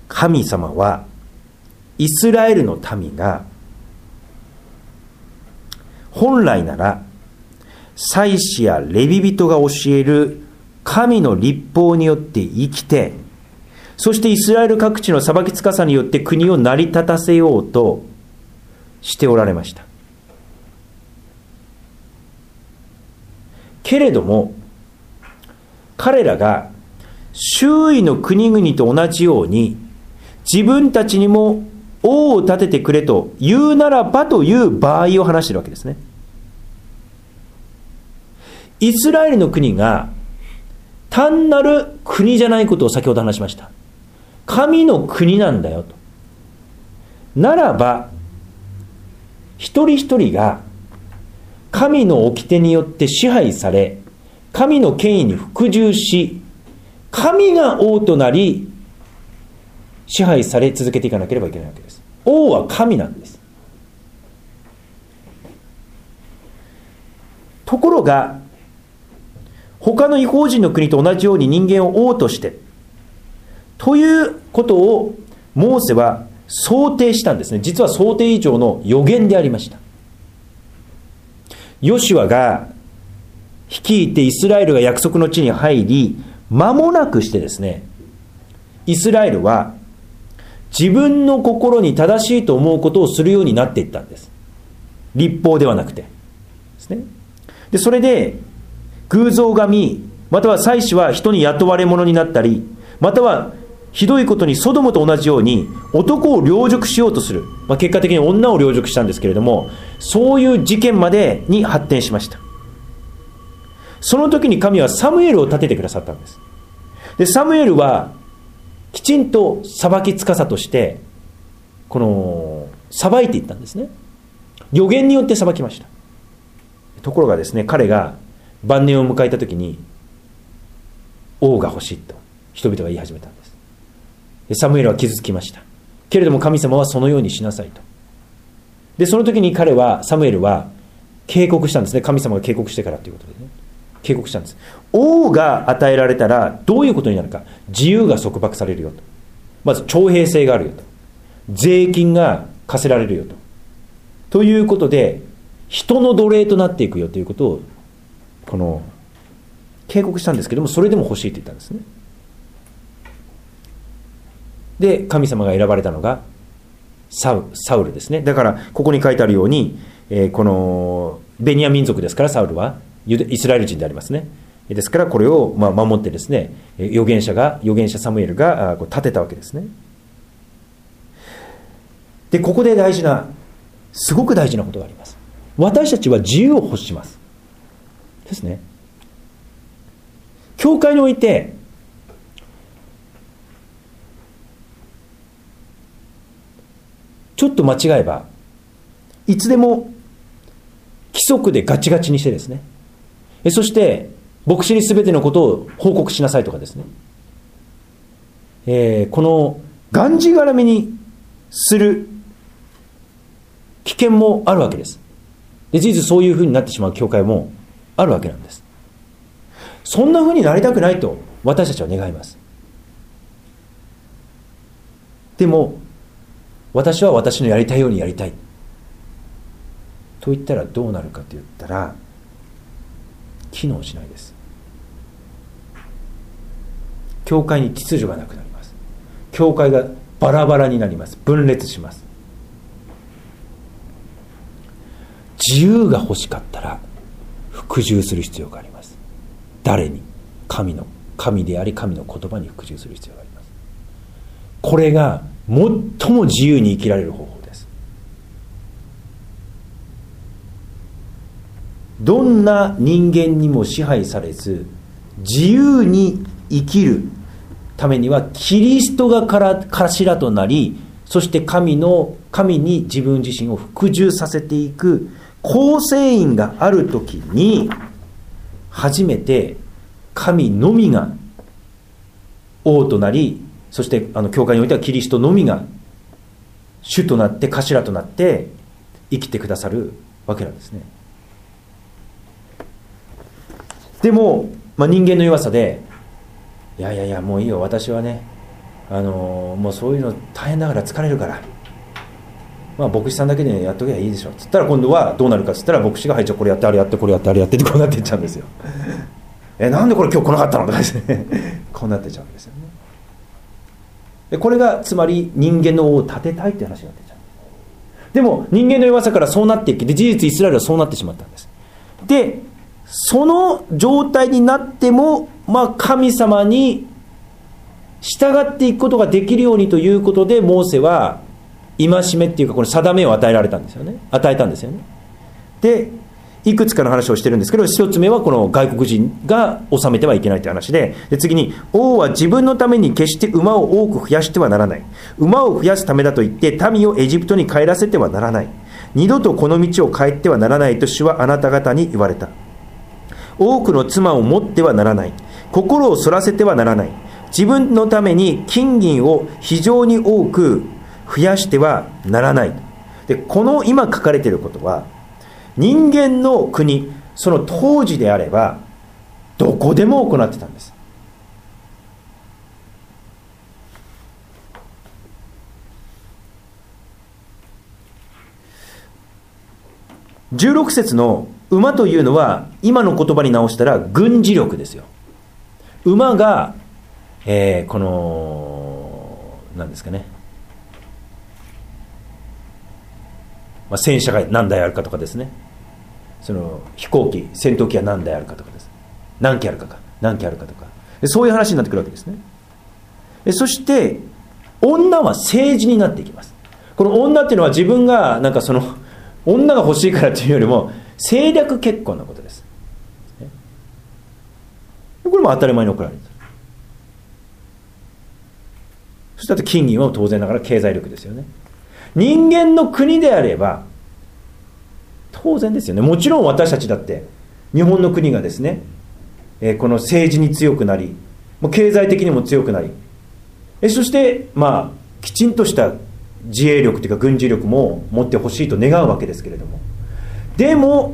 神様はイスラエルの民が本来なら祭司やレビ人が教える神の律法によって生きて、そしてイスラエル各地の裁き司によって国を成り立たせようとしておられました。けれども彼らが周囲の国々と同じように自分たちにも王を立ててくれと言うならばという場合を話しているわけですね。イスラエルの国が単なる国じゃないことを先ほど話しました。神の国なんだよと。ならば一人一人が神の掟によって支配され、神の権威に服従し、神が王となり支配され続けていかなければいけないわけです。王は神なんです。ところが他の異邦人の国と同じように人間を王としてということをモーセは想定したんですね。実は想定以上の予言でありました。ヨシュアが率いてイスラエルが約束の地に入り、間もなくしてですね、イスラエルは自分の心に正しいと思うことをするようになっていったんです。律法ではなくてですね。でそれで偶像神または祭司は人に雇われ者になったり、またはひどいことにソドムと同じように男を陵辱しようとする、まあ、結果的に女を陵辱したんですけれども、そういう事件までに発展しました。その時に神はサムエルを立ててくださったんです。でサムエルはきちんと裁き司としてこの裁いていったんですね。予言によって裁きました。ところがですね、彼が晩年を迎えた時に王が欲しいと人々が言い始めたんです。でサムエルは傷つきました。けれども神様はそのようにしなさいと。でその時に彼はサムエルは警告したんですね。神様が警告してからということでね、警告したんです。王が与えられたらどういうことになるか。自由が束縛されるよと。まず徴兵制があるよと。税金が課せられるよと。ということで人の奴隷となっていくよということをこの警告したんですけども、それでも欲しいと言ったんですね。で神様が選ばれたのがサウ、サウルですね。だからここに書いてあるように、えー、このベニヤ民族ですからサウルはユダイスラエル人でありますね。ですからこれをまあ守ってですね、預言者が預言者サムエルがこう立てたわけですね。でここで大事なすごく大事なことがあります。私たちは自由を欲しますですね。教会においてちょっと間違えばいつでも規則でガチガチにしてですね、そして牧師に全てのことを報告しなさいとかですね、えー、このがんじがらめにする危険もあるわけです。で事実そういうふうになってしまう教会もあるわけなんです。そんなふうになりたくないと私たちは願います。でも私は私のやりたいようにやりたいと言ったらどうなるかと言ったら機能しないです。教会に秩序がなくなります。教会がバラバラになります。分裂します。自由が欲しかったら服従する必要があります。誰に？神の神であり神の言葉に服従する必要があります。これが最も自由に生きられる方法です。どんな人間にも支配されず自由に生きるためにはキリストがから頭となり、そして神の神に自分自身を服従させていく構成員があるときに初めて神のみが王となり、そしてあの教会においてはキリストのみが主となって頭となって生きてくださるわけなんですね。でも、まあ、人間の弱さでいやいやいやもういいよ、私はねあのー、もうそういうの大変だから疲れるから、まあ、牧師さんだけでやっとけばいいでしょっつったら、今度はどうなるかっつったら、牧師がはいじゃあこれやってあれやってこれやってあれやってってこうなっていっちゃうんですよえなんでこれ今日来なかったのとかですねこうなっていっちゃうんですよね。でこれがつまり人間の王を立てたいって話になっていっちゃう。でも人間の弱さからそうなっていき、で事実イスラエルはそうなってしまったんです。でその状態になっても、まあ、神様に従っていくことができるようにということで、モーセは戒めっていうか、この定めを与えられたんですよね。与えたんですよね。でいくつかの話をしてるんですけど、一つ目はこの外国人が治めてはいけないという話で、で次に、王は自分のために決して馬を多く増やしてはならない。馬を増やすためだと言って民をエジプトに帰らせてはならない。二度とこの道を帰ってはならないと主はあなた方に言われた。多くの妻を持ってはならない。心をそらせてはならない。自分のために金銀を非常に多く増やしてはならない。でこの今書かれていることは、人間の国、その当時であればどこでも行ってたんです。じゅうろく節の馬というのは、今の言葉に直したら軍事力ですよ。馬が、えー、この何ですかね、まあ、戦車が何台あるかとかですね、その飛行機戦闘機が何台あるかとかです、何機あるかか何機あるかとか、そういう話になってくるわけですね。そして女は政治になっていきます。この女っていうのは、自分がなんかその女が欲しいからというよりも政略結婚のことです。これも当たり前に送られる。そしてあと金銀は当然ながら経済力ですよね。人間の国であれば当然ですよね。もちろん私たちだって日本の国がですね、えー、この政治に強くなり、もう経済的にも強くなり、えそしてまあきちんとした自衛力というか軍事力も持ってほしいと願うわけですけれども、でも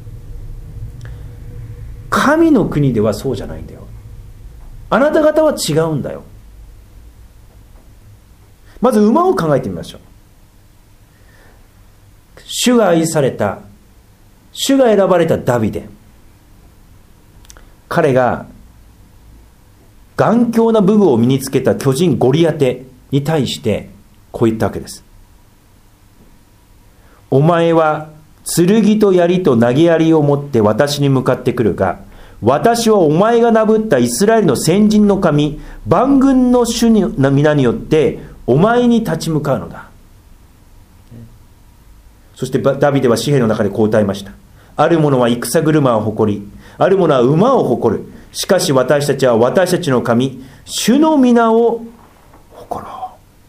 神の国ではそうじゃないんだよ。あなた方は違うんだよ。まず馬を考えてみましょう。主が愛された、主が選ばれたダビデ、彼が頑強な武具を身につけた巨人ゴリアテに対してこう言ったわけです。お前は剣と槍と投げ槍を持って私に向かってくるが、私はお前がなぶったイスラエルの先人の神万軍の主の皆によってお前に立ち向かうのだ。そしてダビデは詩篇の中でこう歌いました。ある者は戦車を誇り、ある者は馬を誇る。しかし私たちは私たちの神主の皆を誇ろう。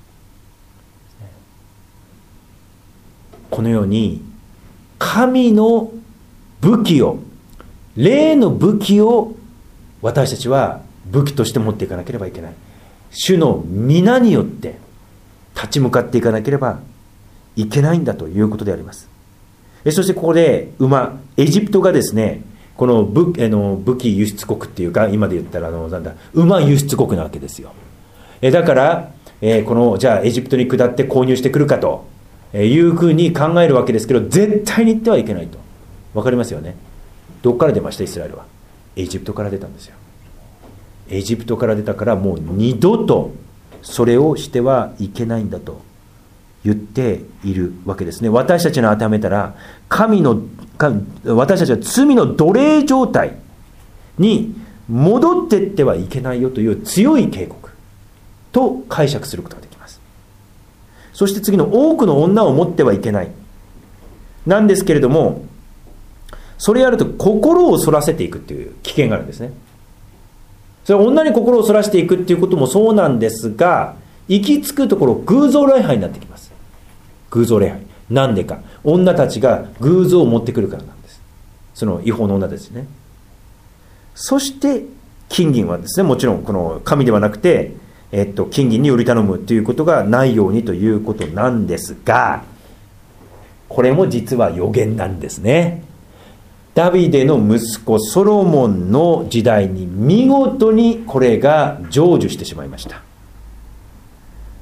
このように神の武器を、霊の武器を私たちは武器として持っていかなければいけない。主の皆によって立ち向かっていかなければいけないんだということであります。えそしてここで馬、エジプトがですね、この 武, あの武器輸出国っていうか、今で言ったらあのなんだ馬輸出国なわけですよ。えだから、えー、このじゃあエジプトに下って購入してくるかというふうに考えるわけですけど、絶対に言ってはいけないと。わかりますよね。どこから出ました？イスラエルはエジプトから出たんですよ。エジプトから出たから、もう二度とそれをしてはいけないんだと言っているわけですね。私たちの当てはめたら、神の私たちは罪の奴隷状態に戻ってってはいけないよという強い警告と解釈することができます。そして次の多くの女を持ってはいけないなんですけれども、それやると心をそらせていくっていう危険があるんですね。それは女に心をそらしていくっていうこともそうなんですが、行き着くところ偶像礼拝になってきます。偶像礼拝、なんでか、女たちが偶像を持ってくるからなんです。その違法の女ですね。そして金銀はですね、もちろんこの神ではなくて、えっと、金銀に売り頼むということがないようにということなんですが、これも実は予言なんですね。ダビデの息子ソロモンの時代に見事にこれが成就してしまいました。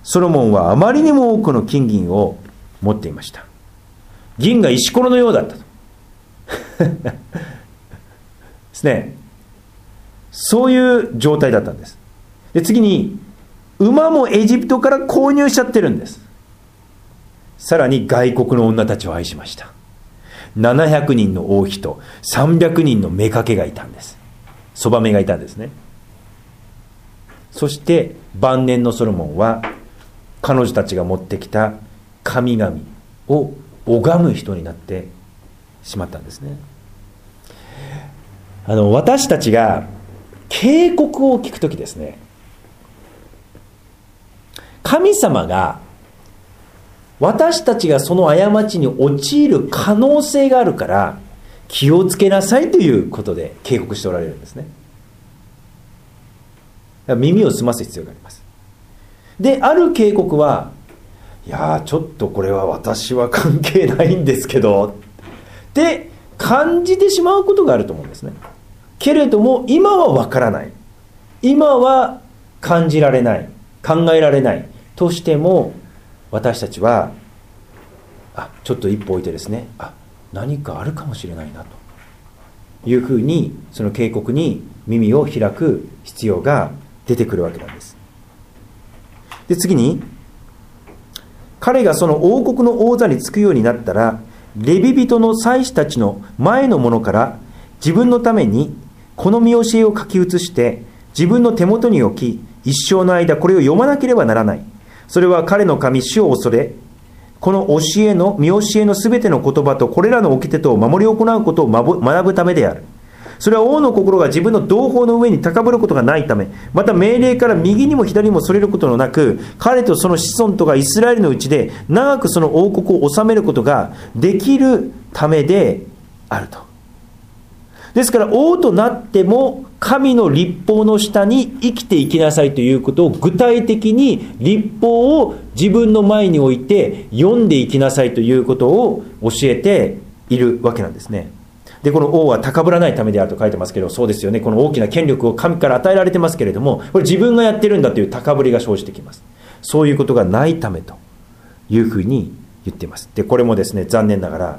ソロモンはあまりにも多くの金銀を持っていました。銀が石ころのようだったとですね。そういう状態だったんです。で、次に馬もエジプトから購入しちゃってるんです。さらに外国の女たちを愛しました。ななひゃくにんの王妃とさんびゃくにんの妾がいたんです。そばめがいたんですね。そして晩年のソロモンは彼女たちが持ってきた神々を拝む人になってしまったんですね。あの私たちが警告を聞くときですね、神様が私たちがその過ちに陥る可能性があるから気をつけなさいということで警告しておられるんですね。だから耳を澄ます必要があります。で、ある警告は、いやーちょっとこれは私は関係ないんですけどって感じてしまうことがあると思うんですね。けれども今はわからない、今は感じられない、考えられないとしても、私たちはあちょっと一歩置いてですね、あ何かあるかもしれないなというふうにその警告に耳を開く必要が出てくるわけなんです。で、次に彼がその王国の王座につくようになったら、レビ人の祭司たちの前のものから自分のためにこの見教えを書き写して自分の手元に置き、一生の間これを読まなければならない。それは彼の神主を恐れ、この教えの見教えのすべての言葉とこれらの掟とを守り行うことを学ぶためである。それは王の心が自分の同胞の上に高ぶることがないため、また命令から右にも左にもそれることのなく、彼とその子孫とがイスラエルのうちで長くその王国を治めることができるためであると。ですから王となっても神の律法の下に生きていきなさいということを具体的に律法を自分の前に置いて読んでいきなさいということを教えているわけなんですね。で、この王は高ぶらないためであると書いてますけど、そうですよね。この大きな権力を神から与えられてますけれども、これ自分がやってるんだという高ぶりが生じてきます。そういうことがないためというふうに言っています。で、これもですね、残念ながら、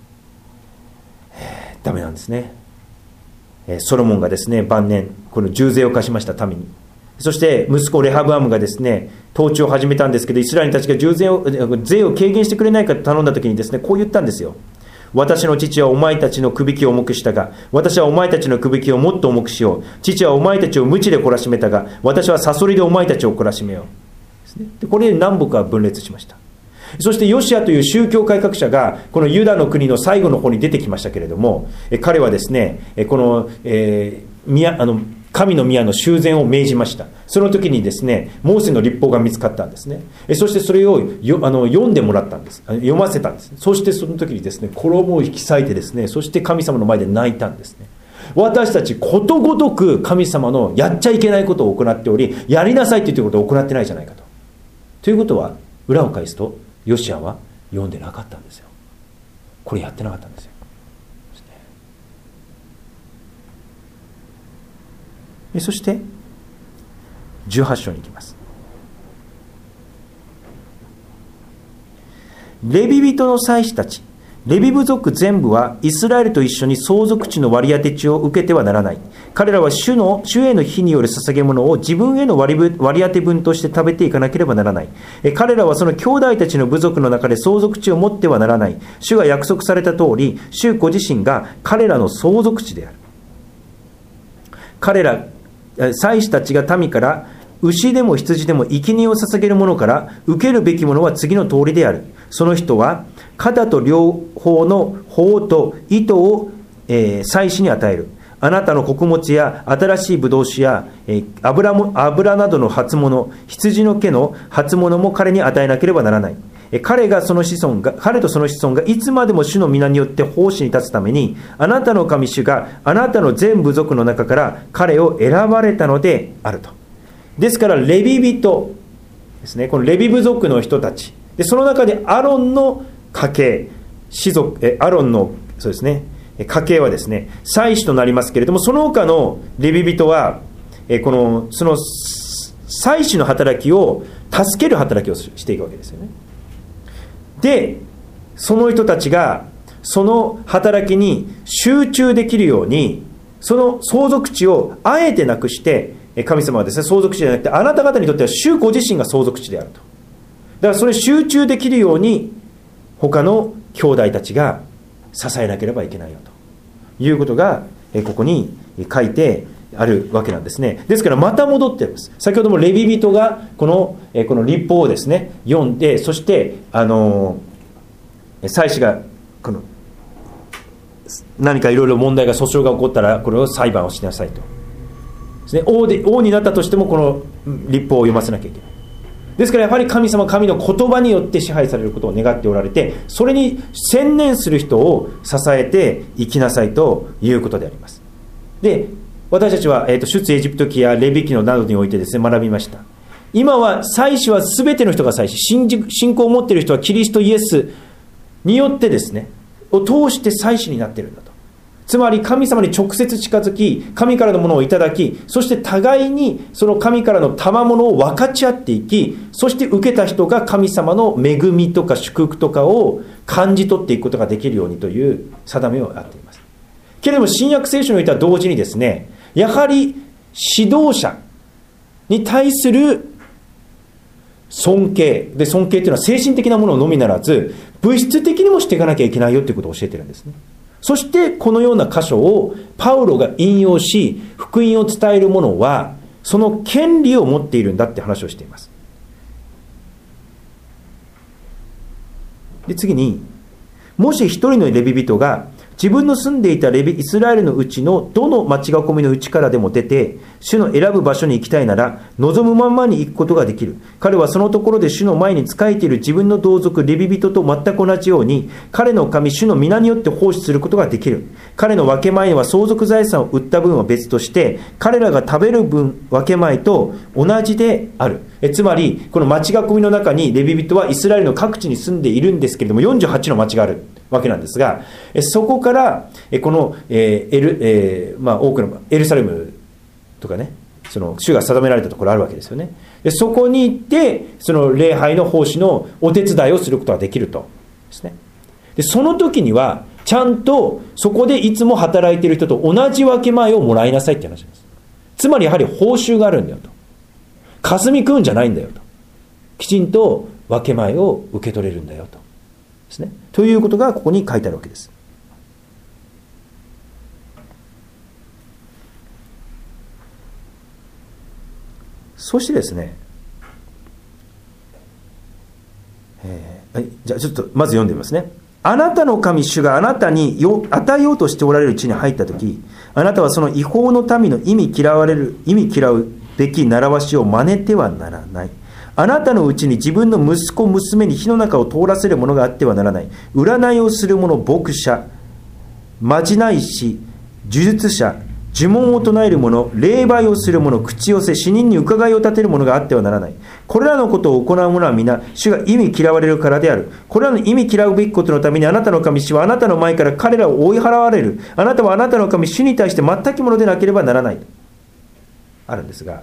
えー、ダメなんですね。ソロモンがですね、晩年この重税を課しましたために、そして息子レハブアムがですね統治を始めたんですけど、イスラエルたちが重税を税を軽減してくれないかと頼んだ時にですね、こう言ったんですよ。私の父はお前たちのくびきを重くしたが、私はお前たちのくびきをもっと重くしよう。父はお前たちを鞭で懲らしめたが、私はサソリでお前たちを懲らしめよう。で、これで南北は分裂しました。そしてヨシアという宗教改革者がこのユダの国の最後の方に出てきましたけれども、彼はですね、この、えー、宮あの神の宮の修繕を命じました。その時にですね、モーセの律法が見つかったんですね。そしてそれをよあの読んでもらったんです。読ませたんです。そしてその時にですね、衣を引き裂いてですね、そして神様の前で泣いたんですね。私たちことごとく神様のやっちゃいけないことを行っており、やりなさいということを行ってないじゃないかと。ということは、裏を返すと、ヨシアは読んでなかったんですよ。これやってなかったんですよ。そしてじゅうはち章に行きます。レビ人の祭司たち、レビ部族全部はイスラエルと一緒に相続地の割り当て地を受けてはならない。彼らは主の主への日による捧げ物を自分への割り割り当て分として食べていかなければならない。彼らはその兄弟たちの部族の中で相続地を持ってはならない。主が約束された通り、主ご自身が彼らの相続地である。彼ら祭司たちが民から牛でも羊でも生贄を捧げるものから受けるべきものは次の通りである。その人は肩と両方の頬と糸を、えー、祭司に与える。あなたの穀物や新しいブドウ酒や、えー、油も油などの初物、羊の毛の初物も彼に与えなければならない。えー、彼がその子孫が彼とその子孫がいつまでも主の皆によって奉仕に立つために、あなたの神主があなたの全部族の中から彼を選ばれたのであると。ですからレビ人ですね、このレビ部族の人たちで、その中でアロンの家系、氏族えアロンのそうですね家系はですね祭司となりますけれども、その他のレビ人はえこのその祭司の働きを助ける働きをしていくわけですよね。でその人たちがその働きに集中できるように、その相続地をあえてなくして、神様はですね、相続地じゃなくてあなた方にとっては主ご自身が相続地であると。だからそれに集中できるように他の兄弟たちが支えなければいけないよということがここに書いてあるわけなんですね。ですからまた戻っています。先ほどもレビ人がこのこの律法をですね読んで、そしてあの祭司がこの何かいろいろ問題が訴訟が起こったらこれを裁判をしなさいとですね。王で王になったとしてもこの律法を読ませなきゃいけない。ですからやはり神様、神の言葉によって支配されることを願っておられて、それに専念する人を支えていきなさいということであります。で私たちは、えーと、出エジプト記やレビ記のなどにおいてですね学びました。今は祭司は全ての人が祭司、信信仰を持っている人はキリストイエスによってですねを通して祭司になっているんだと。つまり神様に直接近づき、神からのものをいただき、そして互いにその神からの賜物を分かち合っていき、そして受けた人が神様の恵みとか祝福とかを感じ取っていくことができるようにという定めをあっています。けれども新約聖書においては同時にですね、やはり指導者に対する尊敬で、尊敬というのは精神的なもののみならず物質的にもしていかなきゃいけないよということを教えているんですね。そしてこのような箇所をパウロが引用し、福音を伝える者はその権利を持っているんだって話をしています。で次に、もし一人のレビ人が自分の住んでいたレビイスラエルのうちのどの町囲みのうちからでも出て主の選ぶ場所に行きたいなら望むままに行くことができる。彼はそのところで主の前に仕えている自分の同族レビ人と全く同じように彼の神主の皆によって奉仕することができる。彼の分け前は相続財産を売った分は別として彼らが食べる分分け前と同じである。えつまりこの町囲みの中にレビ人はイスラエルの各地に住んでいるんですけれどもよんじゅうはちの町があるわけなんですが、そこからこのエル、えーまあ、多くのエルサレムとかね、その主が定められたところあるわけですよね。でそこに行ってその礼拝の奉仕のお手伝いをすることができるとですね。でその時にはちゃんとそこでいつも働いている人と同じ分け前をもらいなさいって話です。つまりやはり報酬があるんだよと、霞食うんじゃないんだよと、きちんと分け前を受け取れるんだよとですね、ということがここに書いてあるわけです。そしてですね、えーはい、じゃあちょっとまず読んでみますね。あなたの神主があなたによ与えようとしておられる地に入ったとき、あなたはその違法の民の意味嫌われる意味嫌うべき習わしを真似てはならない。あなたのうちに自分の息子娘に火の中を通らせるものがあってはならない。占いをする者、牧者、まじない師、呪術者、呪文を唱える者、霊媒をする者、口寄せ、死人に伺いを立てる者があってはならない。これらのことを行う者は皆主が意味嫌われるからである。これらの意味嫌うべきことのためにあなたの神主はあなたの前から彼らを追い払われる。あなたはあなたの神主に対して全くものでなければならない。あるんですが、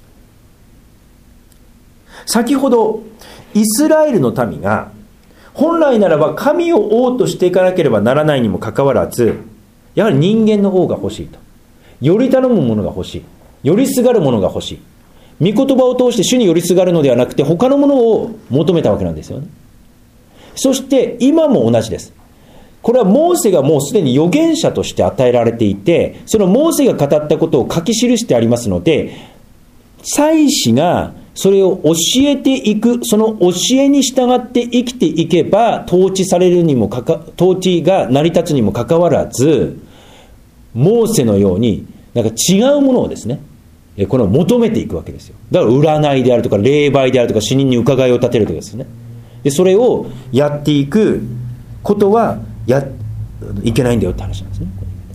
先ほどイスラエルの民が本来ならば神を王としていかなければならないにもかかわらず、やはり人間の王が欲しいと、より頼むものが欲しい、よりすがるものが欲しい、御言葉を通して主によりすがるのではなくて他のものを求めたわけなんですよね。そして今も同じです。これはモーセがもうすでに預言者として与えられていて、そのモーセが語ったことを書き記してありますので、祭司がそれを教えていく、その教えに従って生きていけば統治されるにもかか統治が成り立つにもかかわらず、モーセのようになんか違うものをですね、これを求めていくわけですよ。だから占いであるとか霊媒であるとか死人に伺いを立てるとかですね。でそれをやっていくことはやいけないんだよって話なんですね。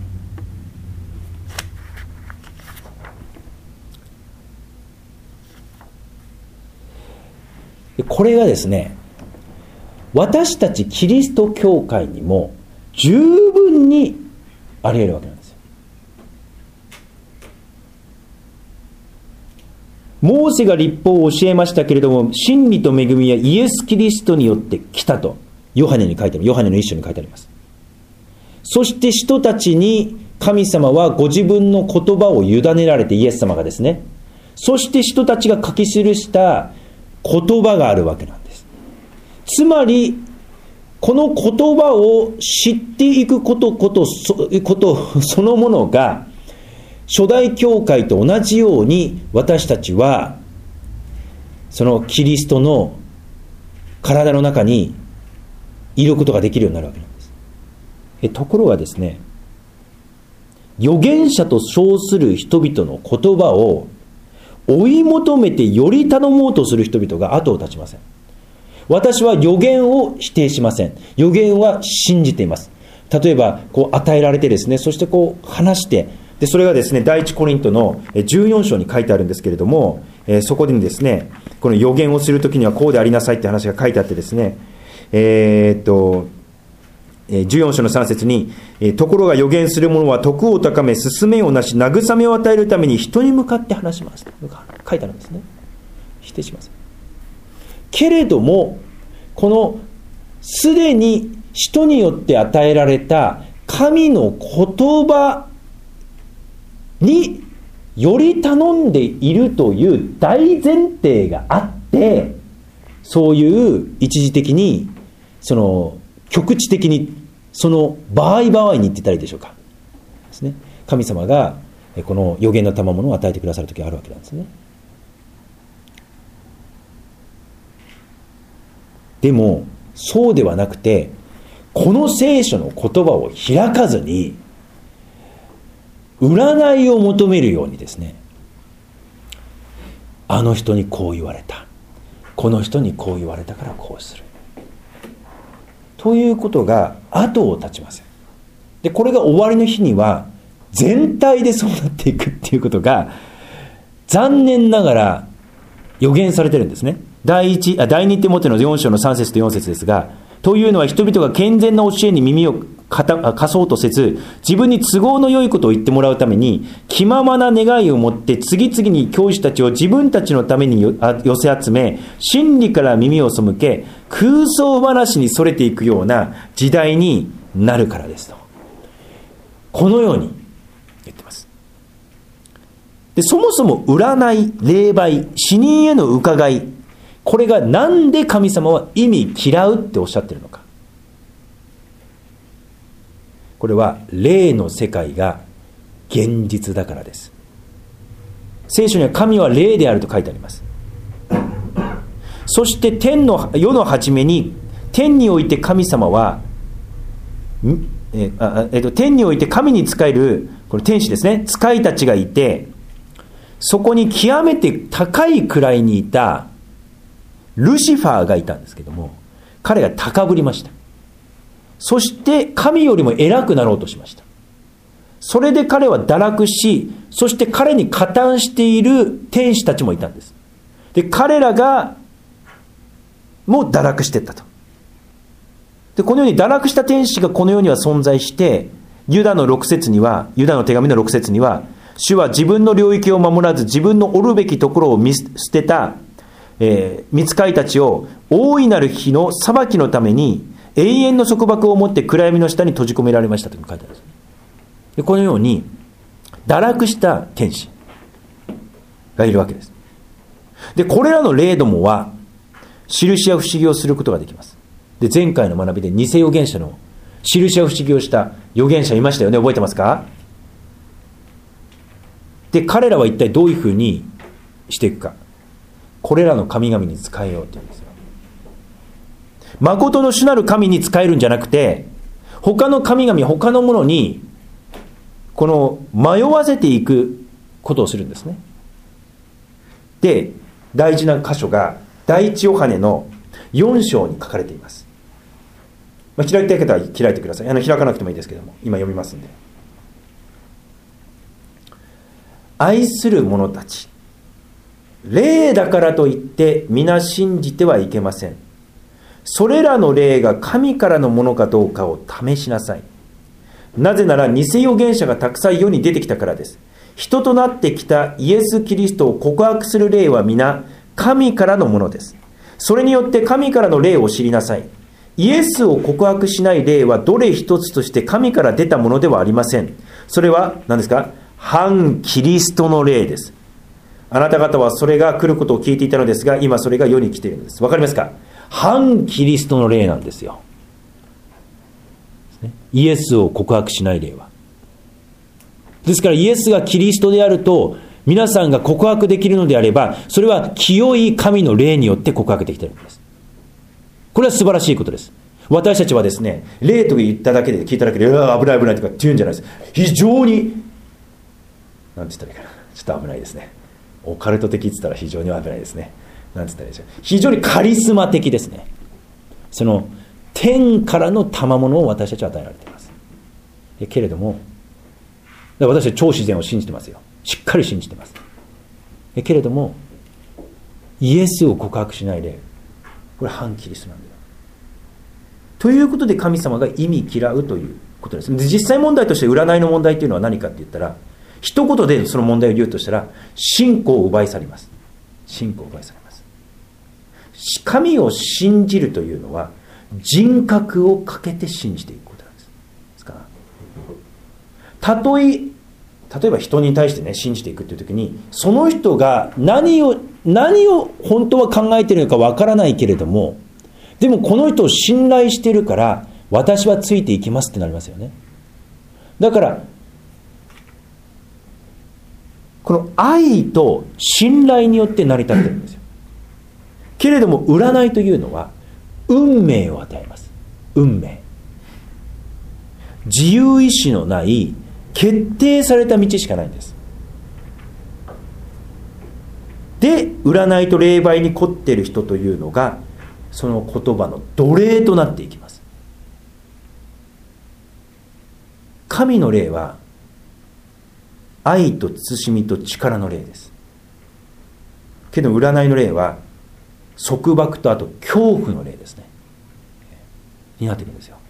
これがですね、私たちキリスト教会にも十分にあり得るわけなんですよ。 モーセが律法を教えましたけれども、真理と恵みはイエス・キリストによって来たとヨハネに書いてある。ヨハネの一章に書いてあります。そして人たちに神様はご自分の言葉を委ねられて、イエス様がですね、そして人たちが書き記した言葉があるわけなんです。つまりこの言葉を知っていくことことそことそのものが初代教会と同じように、私たちはそのキリストの体の中にいることができるようになるわけなんです。えところがですね、預言者と称する人々の言葉を追い求めてより頼もうとする人々が後を絶ちません。私は預言を否定しません。預言は信じています。例えばこう与えられてですね、そしてこう話して、でそれがですね、第一コリントのじゅうよん章に書いてあるんですけれども、えー、そこにですね、この預言をするときにはこうでありなさいって話が書いてあってですね、えー、っとじゅうよん章のさん節に、ところが預言する者は徳を高め、勧めをなし、慰めを与えるために人に向かって話します。書いてあるんですね。否定します。けれども、このすでに人によって与えられた神の言葉により頼んでいるという大前提があって、そういう一時的にその局地的にその場合場合に言ってたらいいでしょうかですね、神様がこの預言の賜物を与えてくださる時があるわけなんですね。でもそうではなくて、この聖書の言葉を開かずに占いを求めるようにですね、あの人にこう言われた、この人にこう言われたからこうするということが後を絶ちません。でこれが終わりの日には全体でそうなっていくっていうことが残念ながら予言されてるんですね。第一あ第二テモテのよん章のさん節とよん節ですが、というのは人々が健全な教えに耳を貸そうとせず、自分に都合の良いことを言ってもらうために気ままな願いを持って次々に教師たちを自分たちのために寄せ集め、真理から耳を背け空想話にそれていくような時代になるからですと、このように言ってます。でそもそも占い、霊媒、死人への伺い、これがなんで神様は意味嫌うっておっしゃってるのか。これは霊の世界が現実だからです。聖書には神は霊であると書いてあります。そして天の世の初めに天において神様はえあえっと天において神に仕えるこれ天使ですね、使いたちがいて、そこに極めて高い位にいたルシファーがいたんですけども、彼が高ぶりました。そして神よりも偉くなろうとしました。それで彼は堕落し、そして彼に加担している天使たちもいたんです。で彼らがもう堕落していったと。でこのように堕落した天使がこの世には存在して、ユダのろく節には、ユダの手紙のろく節には、主は自分の領域を守らず自分のおるべきところを見捨てたえー、御使いたちを大いなる日の裁きのために永遠の束縛を持って暗闇の下に閉じ込められましたと書いてあるんです。でこのように堕落した天使がいるわけです。でこれらの霊どもは印や不思議をすることができます。で前回の学びで偽預言者の印や不思議をした預言者いましたよね、覚えてますか？で彼らは一体どういうふうにしていくか。これらの神々に仕えようというんですよ。誠の主なる神に仕えるんじゃなくて、他の神々、他のものにこの迷わせていくことをするんですね。で大事な箇所が第一ヨハネのよん章に書かれています。まあ、開いたい方は開いてください。あの開かなくてもいいですけども、今読みますんで。愛する者たち、霊だからといって皆信じてはいけません。それらの霊が神からのものかどうかを試しなさい。なぜなら偽預言者がたくさん世に出てきたからです。 人となってきたイエス・キリストを告白する霊は皆神からのものです。それによって神からの霊を知りなさい。イエスを告白しない霊はどれ一つとして神から出たものではありません。それは何ですか？反キリストの霊です。あなた方はそれが来ることを聞いていたのですが、今それが世に来ているのです。わかりますか？反キリストの霊なんですよ。イエスを告白しない霊は。ですからイエスがキリストであると皆さんが告白できるのであれば、それは清い神の霊によって告白できているんです。これは素晴らしいことです。私たちはですね、霊と言っただけで、聞いただけで、うわ危ない危ないとかって言うんじゃないです。非常に、なんて言ったらいいかな、ちょっと危ないですね。オカルト的って言ったら非常に危ないですね。なんて言ったらいいでしょう。非常にカリスマ的ですね。その天からの賜物を私たちは与えられています。けれども、私は超自然を信じてますよ。しっかり信じてます。けれども、イエスを告白しない霊、これ反キリストなんだよ。ということで神様が忌み嫌うということです。で、実際問題として占いの問題というのは何かって言ったら、一言でその問題を言うとしたら、信仰を奪い去ります。信仰を奪い去ります。神を信じるというのは、人格をかけて信じていくことなんです。ですから、たとえ、例えば人に対してね、信じていくというときに、その人が何を、何を本当は考えているのかわからないけれども、でもこの人を信頼しているから、私はついていきますってなりますよね。だから、この愛と信頼によって成り立ってるんですよ。けれども、占いというのは、運命を与えます。運命。自由意志のない決定された道しかないんです。で、占いと霊媒に凝っている人というのが、その言葉の奴隷となっていきます。神の霊は愛と慎みと力の霊です。けど占いの霊は束縛とあと恐怖の霊ですね。になっているんですよ。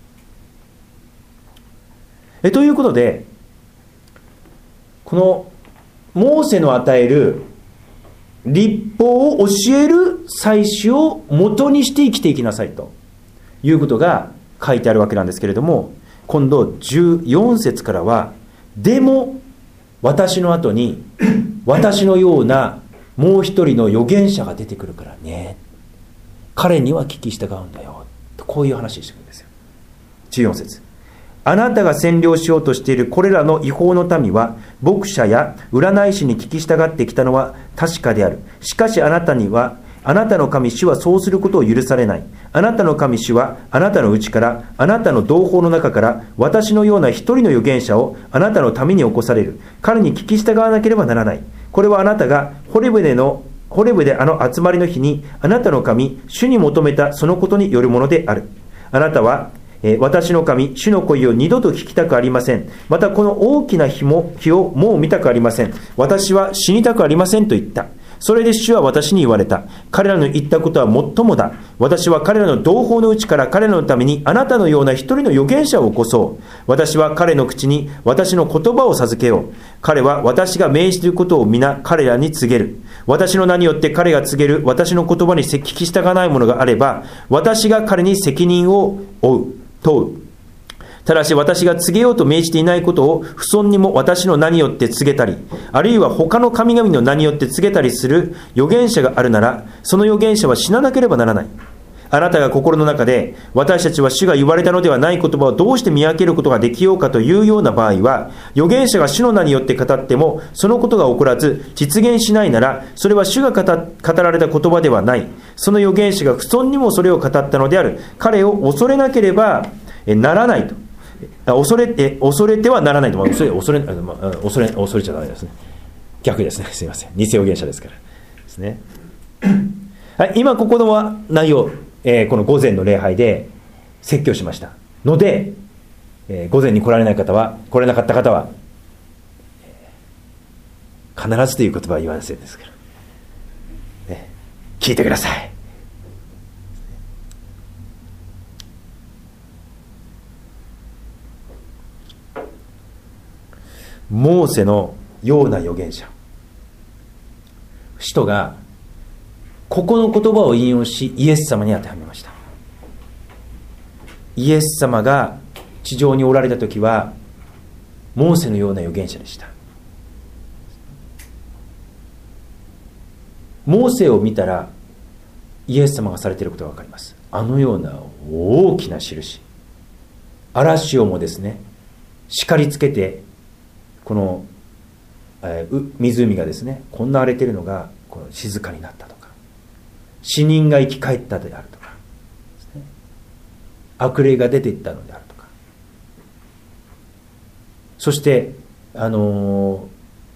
えということで、このモーセの与える律法を教える祭司を元にして生きていきなさいということが書いてあるわけなんですけれども、今度じゅうよん節からは、でも私の後に私のようなもう一人の預言者が出てくるからね、彼には聞き従うんだよと、こういう話をしてくるんですよ。じゅうよん節、あなたが占領しようとしているこれらの違法の民は、牧者や占い師に聞き従ってきたのは確かである。しかしあなたには、あなたの神主はそうすることを許されない。あなたの神主はあなたのうちから、あなたの同胞の中から、私のような一人の預言者をあなたのために起こされる。彼に聞き従わなければならない。これはあなたがホレブでのホレブであの集まりの日に、あなたの神主に求めたそのことによるものである。あなたはえー、私の神、主の声を二度と聞きたくありません。またこの大きな日も日をもう見たくありません。私は死にたくありませんと言った。それで主は私に言われた。彼らの言ったことはもっともだ。私は彼らの同胞のうちから彼らのためにあなたのような一人の預言者を起こそう。私は彼の口に私の言葉を授けよう。彼は私が命じていることを皆彼らに告げる。私の名によって彼が告げる私の言葉に聞き従わないものがあれば、私が彼に責任を負う。問う。ただし私が告げようと命じていないことを不尊にも私の名によって告げたり、あるいは他の神々の名によって告げたりする預言者があるなら、その預言者は死ななければならない。あなたが心の中で、私たちは主が言われたのではない言葉をどうして見分けることができようかというような場合は、預言者が主の名によって語ってもそのことが起こらず実現しないなら、それは主が語語られた言葉ではない。その預言者が不尊にもそれを語ったのである。彼を恐れなければならないと。恐れて恐れてはならないと。恐れ恐れ恐れ恐れちゃダメですね。逆ですね。すみません。偽預言者ですからですね。はい、今ここのは内容、えー、この午前の礼拝で説教しましたので、えー、午前に来られない方は来れなかった方は、えー、必ずという言葉は言わせんですから、ね、聞いてください。モーセのような預言者、使徒がここの言葉を引用しイエス様に当てはめました。イエス様が地上におられた時はモーセのような預言者でした。モーセを見たらイエス様がされていることが分かります。あのような大きな印、嵐をもですね叱りつけて、この、えー、湖がですねこんな荒れているのがこの静かになったとか、死人が生き返ったであるとかですね、悪霊が出ていったのであるとか、そしてあの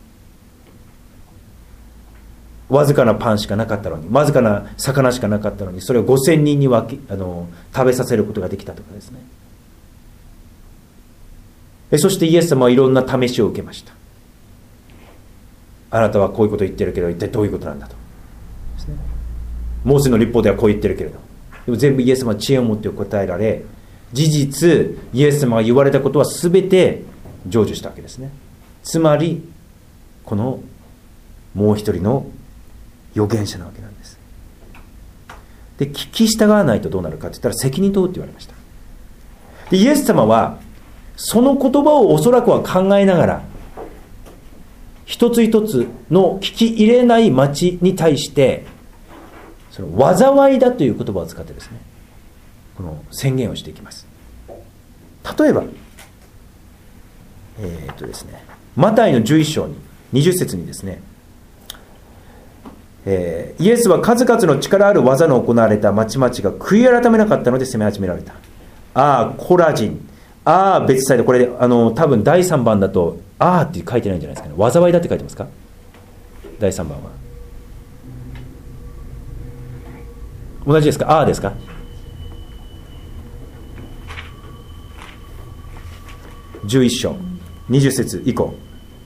ー、わずかなパンしかなかったのに、わずかな魚しかなかったのに、それをごせんにんに分け、あのー、食べさせることができたとかですね。そしてイエス様はいろんな試しを受けました。あなたはこういうことを言ってるけど、一体どういうことなんだとですね。モーセの律法ではこう言ってるけれど、でも全部イエス様は知恵を持って答えられ、事実イエス様が言われたことは全て成就したわけですね。つまりこのもう一人の預言者なわけなんです。で、聞き従わないとどうなるかって言ったら責任問うって言われました。で、イエス様はその言葉をおそらくは考えながら、一つ一つの聞き入れない町に対して、その災いだという言葉を使ってですね、この宣言をしていきます。例えば、えーっとですね、マタイのじゅういっ章ににじゅっ節にですね、えー、イエスは数々の力ある技の行われた町々が悔い改めなかったので責め始められた。ああコラジン、ああベツサイダ、これあの多分だいさんばんだとああって書いてないんじゃないですかね。災いだって書いてますか？だいさんばんは同じですか？ああですか？じゅういっ章にじゅっ節以降、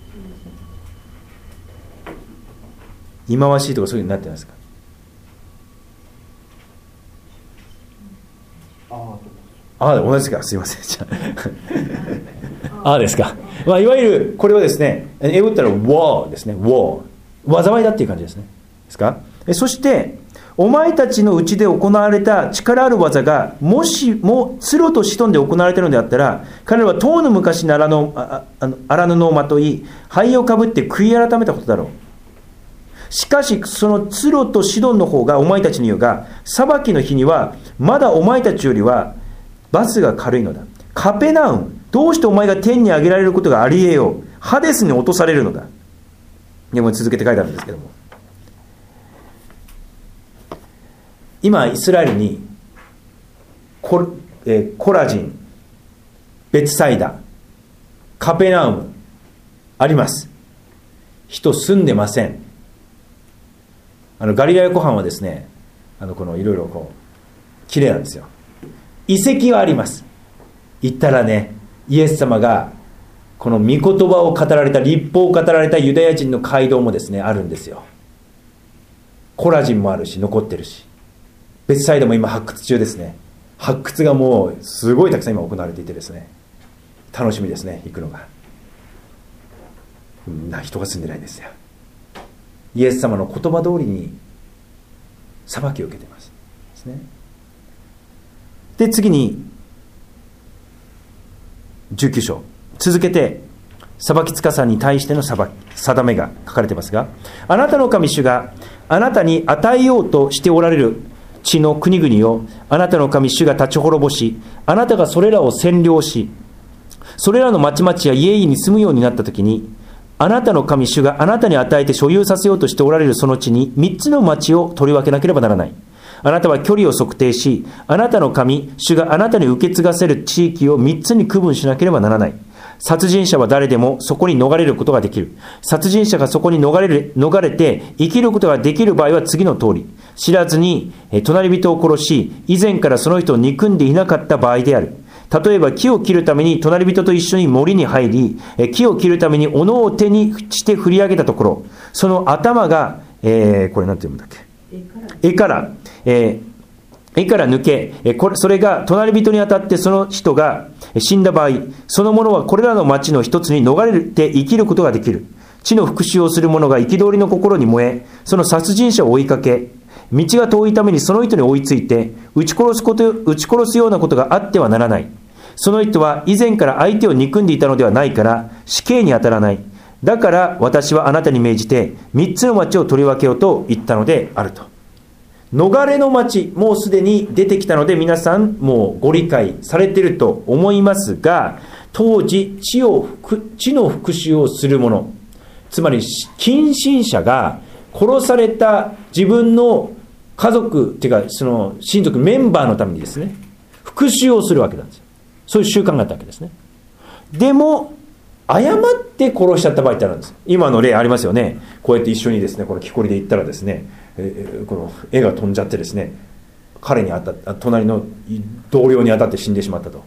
忌まわしいとかそういうのになってますか？ああ、同じですか？すいません。じゃあ、ああですか。まあ、いわゆるこれはですね、英語だったら war ですね。war、災いだっていう感じですね。ですか？えそしてお前たちのうちで行われた力ある技がもしもツロとシドンで行われたのであったら、彼らは遠の昔の荒のああの荒布をまとい灰をかぶって悔い改めたことだろう。しかしそのツロとシドンの方がお前たちに言うが、裁きの日にはまだお前たちよりは罰が軽いのだ。カペナウム、どうしてお前が天に上げられることがありえよう。ハデスに落とされるのだ。でも続けて書いてあるんですけども、今イスラエルに コ, えー、コラジン、ベツサイダ、カペナウムあります。人住んでません。あのガリラヤ湖畔はですね、あのこのいろいろこう綺麗なんですよ。遺跡はあります。言ったらね、イエス様がこの御言葉を語られた、律法を語られたユダヤ人の街道もですねあるんですよ。コラジンもあるし残ってるし、ベツサイダも今発掘中ですね。発掘がもうすごいたくさん今行われていてですね、楽しみですね、行くのが。な人が住んでないんですよ。イエス様の言葉通りに裁きを受けていますですね。で次にじゅうきゅう章、続けて裁きつかさに対しての裁き定めが書かれていますが、あなたの神主があなたに与えようとしておられる地の国々をあなたの神主が立ち滅ぼし、あなたがそれらを占領し、それらの町々や家々に住むようになったときに、あなたの神主があなたに与えて所有させようとしておられるその地にみっつの町を取り分けなければならない。あなたは距離を測定し、あなたの神主があなたに受け継がせる地域をみっつに区分しなければならない。殺人者は誰でもそこに逃れることができる。殺人者がそこに逃れる、逃れて生きることができる場合は次の通り。知らずに隣人を殺し、以前からその人を憎んでいなかった場合である。例えば木を切るために隣人と一緒に森に入り、木を切るために斧を手にして振り上げたところ、その頭が、えー、これなんて読むんだっけ、絵から、えー絵から抜け、これそれが隣人に当たってその人が死んだ場合、その者はこれらの町の一つに逃れて生きることができる。 地の復讐をする者が憤りの心に燃え、その殺人者を追いかけ、道が遠いためにその人に追いついて、撃ち殺すこと、撃ち殺すようなことがあってはならない。その人は以前から相手を憎んでいたのではないから、死刑に当たらない。だから私はあなたに命じて、三つの町を取り分けようと言ったのであると。逃れの町、もうすでに出てきたので、皆さんもうご理解されていると思いますが、当時地を、地の復讐をする者、つまり近親者が殺された自分の家族っていうか、その親族メンバーのためにですね、復讐をするわけなんですよ。そういう習慣があったわけですね。でも誤って殺しちゃった場合ってあるんです。今の例ありますよね。こうやって一緒にですね、この木こりで行ったらですね、えー、この絵が飛んじゃってですね、彼に当たった隣の同僚に当たって死んでしまったと。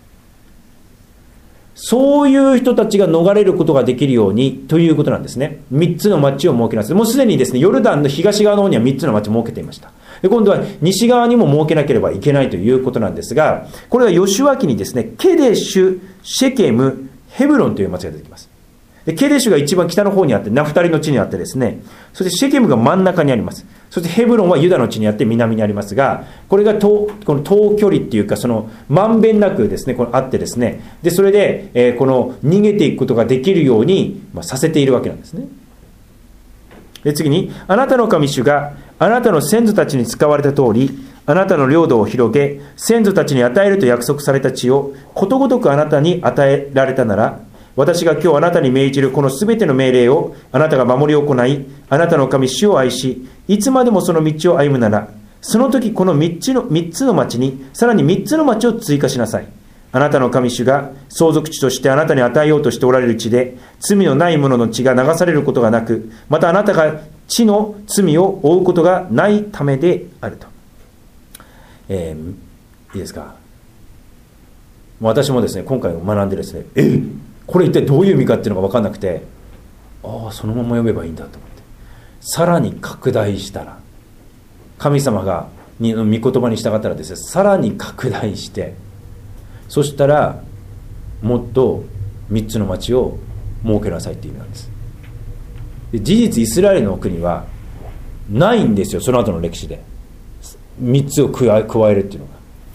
そういう人たちが逃れることができるようにということなんですね。三つの町を設けます。もうすでにですね、ヨルダンの東側の方には三つの町を設けていました。で、今度は西側にも設けなければいけないということなんですが、これはヨシュア記にですね、ケデシュ、シェケム、ヘブロンという町が出てきます。で、ケデシュが一番北の方にあって、ナフタリの地にあってですね、そしてシェケムが真ん中にあります。そしてヘブロンはユダの地にあって南にありますが、これが遠この遠距離っていうか、そのまんべんなくですね、このあってですね、でそれで、えー、この逃げていくことができるように、まあ、させているわけなんですね。で、次に、あなたの神主があなたの先祖たちに使われた通り、あなたの領土を広げ、先祖たちに与えると約束された地をことごとくあなたに与えられたなら、私が今日あなたに命じるこのすべての命令をあなたが守り行い、あなたの神主を愛し、いつまでもその道を歩むなら、その時この三つの、三つの町にさらに三つの町を追加しなさい。あなたの神主が相続地としてあなたに与えようとしておられる地で、罪のない者の血が流されることがなく、またあなたが地の罪を負うことがないためであると。えー、いいですか。私もですね、今回学んでですね、えこれ一体どういう意味かっていうのが分かんなくて、ああそのまま読めばいいんだと思って、さらに拡大したら、神様がに御言葉に従ったらですね、さらに拡大して、そしたらもっと三つの町を設けなさいっていう意味なんです。で、事実イスラエルの国はないんですよ、その後の歴史で三つを加え、加えるっていうのが。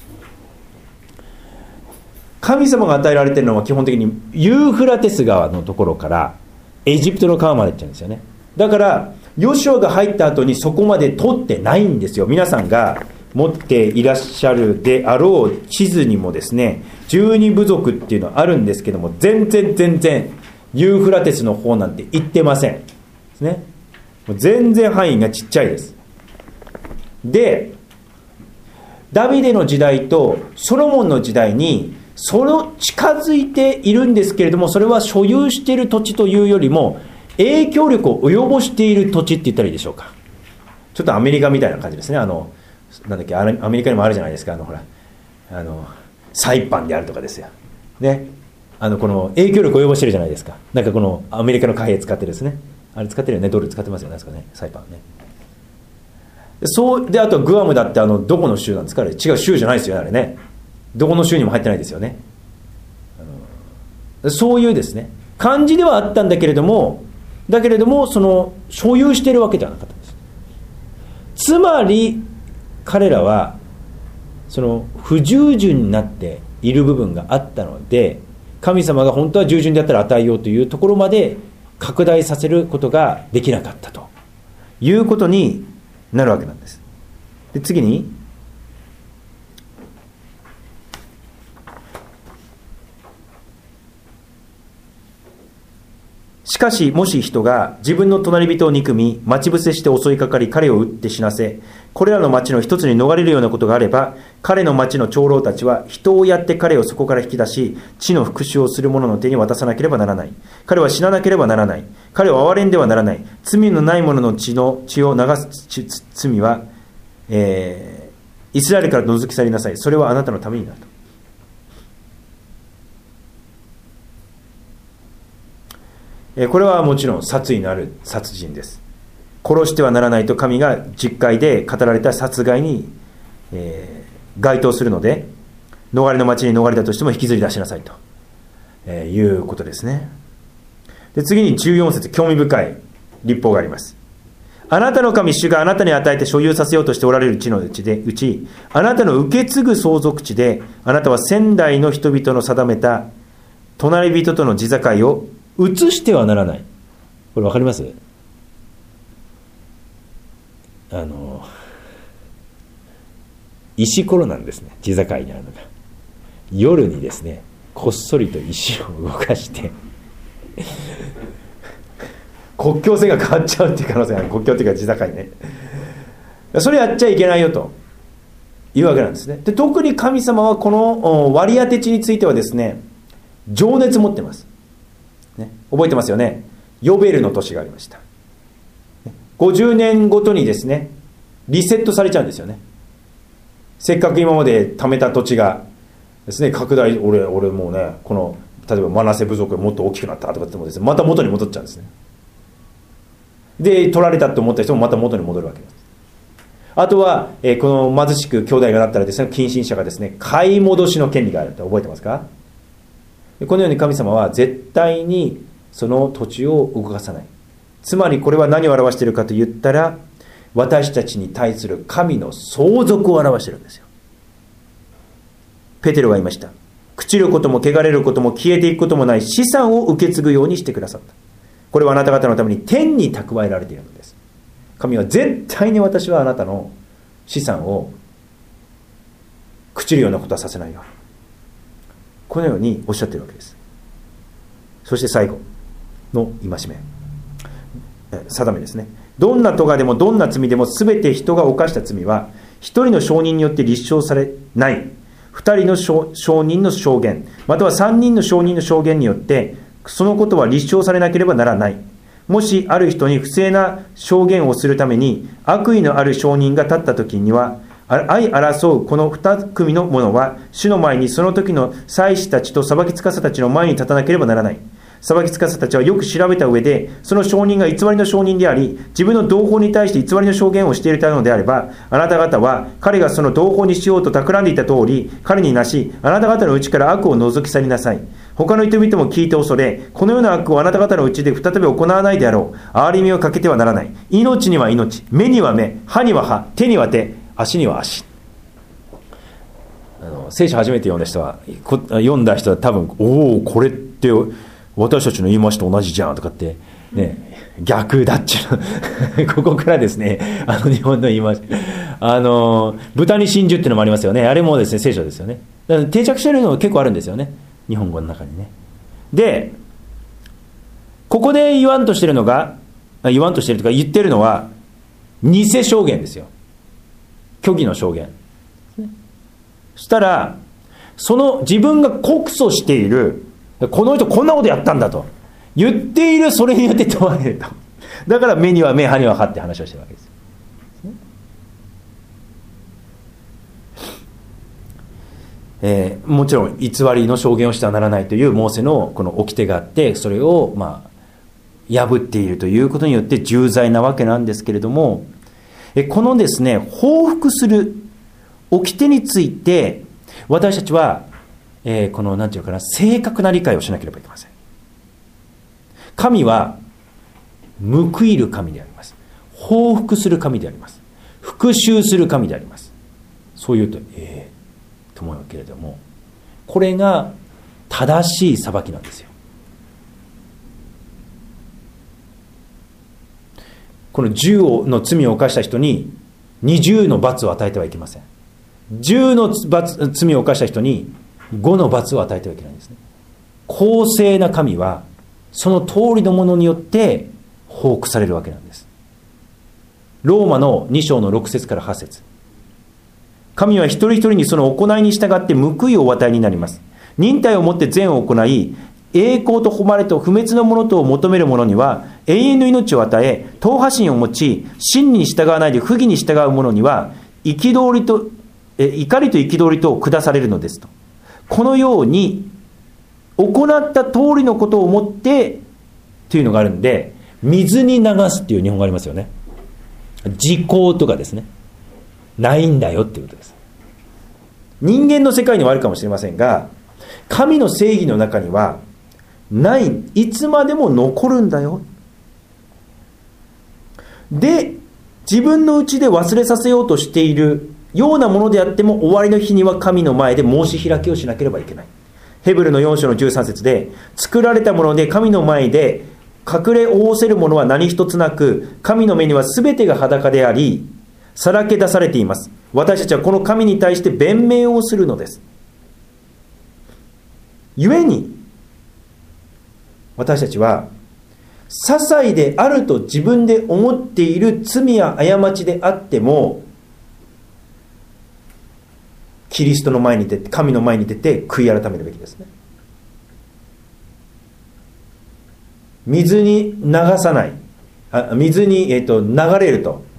神様が与えられているのは基本的にユーフラテス川のところからエジプトの川までって言うんですよね。だからヨシュアが入った後にそこまで取ってないんですよ。皆さんが持っていらっしゃるであろう地図にもですね、十二部族っていうのはあるんですけども、全然全然ユーフラテスの方なんて行ってませんですね。全然範囲がちっちゃいです。で、ダビデの時代とソロモンの時代にその近づいているんですけれども、それは所有している土地というよりも影響力を及ぼしている土地って言ったらいいでしょうか。ちょっとアメリカみたいな感じですね。あのなんだっけ、アメリカにもあるじゃないですか、あのほらあのサイパンであるとかですよね。あのこの影響力を及ぼしてるじゃないですか。なんかこのアメリカの貨幣使ってですね、あれ使ってるよね、ドル使ってますよね、ですかね、サイパンね。そうで、あとグアムだってあのどこの州なんですか、あれ違う州じゃないですよね、あれね。どこの州にも入ってないですよね。あのそういうですね感じではあったんだけれども、だけれどもその所有しているわけではなかったんです。つまり彼らはその不従順になっている部分があったので、神様が本当は従順であったら与えようというところまで拡大させることができなかったということになるわけなんです。で、次にしかしもし人が自分の隣人を憎み待ち伏せして襲いかかり彼を撃って死なせ、これらの町の一つに逃れるようなことがあれば、彼の町の長老たちは人をやって彼をそこから引き出し、地の復讐をする者の手に渡さなければならない。彼は死ななければならない。彼は哀れんではならない。罪のない者の血の血を流す罪は、えー、イスラエルから除き去りなさい。それはあなたのためになると。これはもちろん殺意のある殺人です。殺してはならないと神が十戒で語られた殺害に、えー、該当するので、逃れの町に逃れたとしても引きずり出しなさいと、えー、いうことですね。 で次にじゅうよん節、興味深い律法があります。あなたの神主があなたに与えて所有させようとしておられる地のうちでうちあなたの受け継ぐ相続地で、あなたは先代の人々の定めた隣人との地境を移してはならない。これ分かります？あの石ころなんですね、地境にあるのが。夜にですね、こっそりと石を動かして国境線が変わっちゃうっていう可能性がある。国境っていうか地境ね。それやっちゃいけないよというわけなんですね。で、特に神様はこの割り当て地についてはですね、情熱持ってます、ね、覚えてますよね。ヨベルの年がありました。ごじゅうねんごとにですね、リセットされちゃうんですよね。せっかく今まで貯めた土地がですね、拡大、俺、俺もうね、この例えばマナセ部族がもっと大きくなったとかってもですね、また元に戻っちゃうんですね。で、取られたと思った人もまた元に戻るわけです。あとは、えー、この貧しく兄弟がなったらですね、近親者がですね、買い戻しの権利があると覚えてますか？このように神様は絶対にその土地を動かさない。つまりこれは何を表しているかと言ったら、私たちに対する神の相続を表しているんですよ。ペテロが言いました。朽ちることも汚れることも消えていくこともない資産を受け継ぐようにしてくださった。これはあなた方のために天に蓄えられているのです。神は絶対に私はあなたの資産を朽ちるようなことはさせないよ。このようにおっしゃっているわけです。そして最後の戒め、定めですね。どんな咎でもどんな罪でも全て人が犯した罪は一人の証人によって立証されない。二人の証人の証言、または三人の証人の証言によってそのことは立証されなければならない。もしある人に不正な証言をするために悪意のある証人が立った時には、相争うこの二組の者は主の前にその時の祭司たちと裁き司たちの前に立たなければならない。裁き司たちはよく調べた上で、その証人が偽りの証人であり、自分の同胞に対して偽りの証言をしていたのであれば、あなた方は彼がその同胞にしようと企んでいた通り、彼になし、あなた方のうちから悪を除き去りなさい。他の人々も聞いて恐れ、このような悪をあなた方のうちで再び行わないであろう。憐れみをかけてはならない。命には命、目には目、歯には歯、手には手、足には足。あの聖書初めて読んだ人は、読んだ人は多分、おお、これって私たちの言い回しと同じじゃんとかってね、逆だっちゅうここからですね、あの日本の言い回し、あの豚に真珠っていうのもありますよね。あれもですね、聖書ですよね。だから定着しているのが結構あるんですよね、日本語の中にね。で、ここで言わんとしてるのが、言わんとしてるとか言ってるのは偽証言ですよ。虚偽の証言。そしたら、その自分が告訴している、この人こんなことやったんだと言っている、それによって問われると。だから目には目、歯には歯って話をしてるわけです。えー、もちろん偽りの証言をしてはならないというモーセのこの掟があって、それをまあ破っているということによって重罪なわけなんですけれども、えこのですね、報復する掟について私たちは、えー、このなんていうかな、正確な理解をしなければいけません。神は報いる神であります。報復する神であります。復讐する神であります。そういうとええー、と思うけれども、これが正しい裁きなんですよ。このじゅうの罪を犯した人ににじゅうの罰を与えてはいけません。じゅうの罰罪を犯した人にごの罰を与えてはいけないんですね。公正な神はその通りのものによって報復されるわけなんです。ローマのに章のろく節からはち節、神は一人一人にその行いに従って報いをお与えになります。忍耐をもって善を行い、栄光と誉れと不滅のものとを求める者には永遠の命を与え、党派心を持ち真に従わないで不義に従う者には憤りとえ怒りと憤りとを下されるのですと。このように行った通りのことをもってというのがあるんで、水に流すっていう日本語がありますよね。時効とかですね、ないんだよっていうことです。人間の世界にはあるかもしれませんが、神の正義の中にはない、いつまでも残るんだよ。で、自分のうちで忘れさせようとしているようなものであっても、終わりの日には神の前で申し開きをしなければいけない。ヘブルのよん章のじゅうさん節で、作られたもので神の前で隠れ覆せるものは何一つなく、神の目には全てが裸であり、さらけ出されています。私たちはこの神に対して弁明をするのです。故に、私たちは、些細であると自分で思っている罪や過ちであっても、キリストの前に出て、神の前に出て悔い改めるべきですね。水に流さない、あ水に、えーと、流れると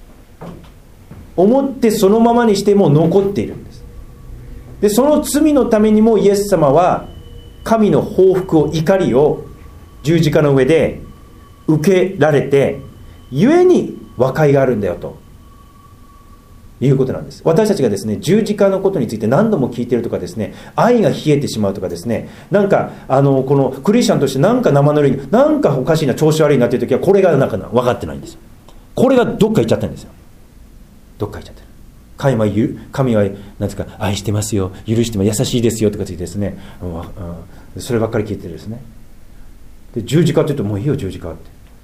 思ってそのままにしても残っているんです。で、その罪のためにもイエス様は神の報復を、怒りを十字架の上で受けられて、故に和解があるんだよということなんです。私たちがですね、十字架のことについて何度も聞いているとかですね、愛が冷えてしまうとかですね、なんかあのこのクリスチャンとしてなんか生ぬるい、なんかおかしいな、調子悪いなっていう時は、これがなんか分かってないんですよ。これがどっか行っちゃってるんですよ。どっか行っちゃってる。神はゆ神はなんですか、愛してますよ、許しても優しいですよとかついてですね、うんうん、そればっかり聞いてるですね。で、十字架って言うと、もういいよ十字架って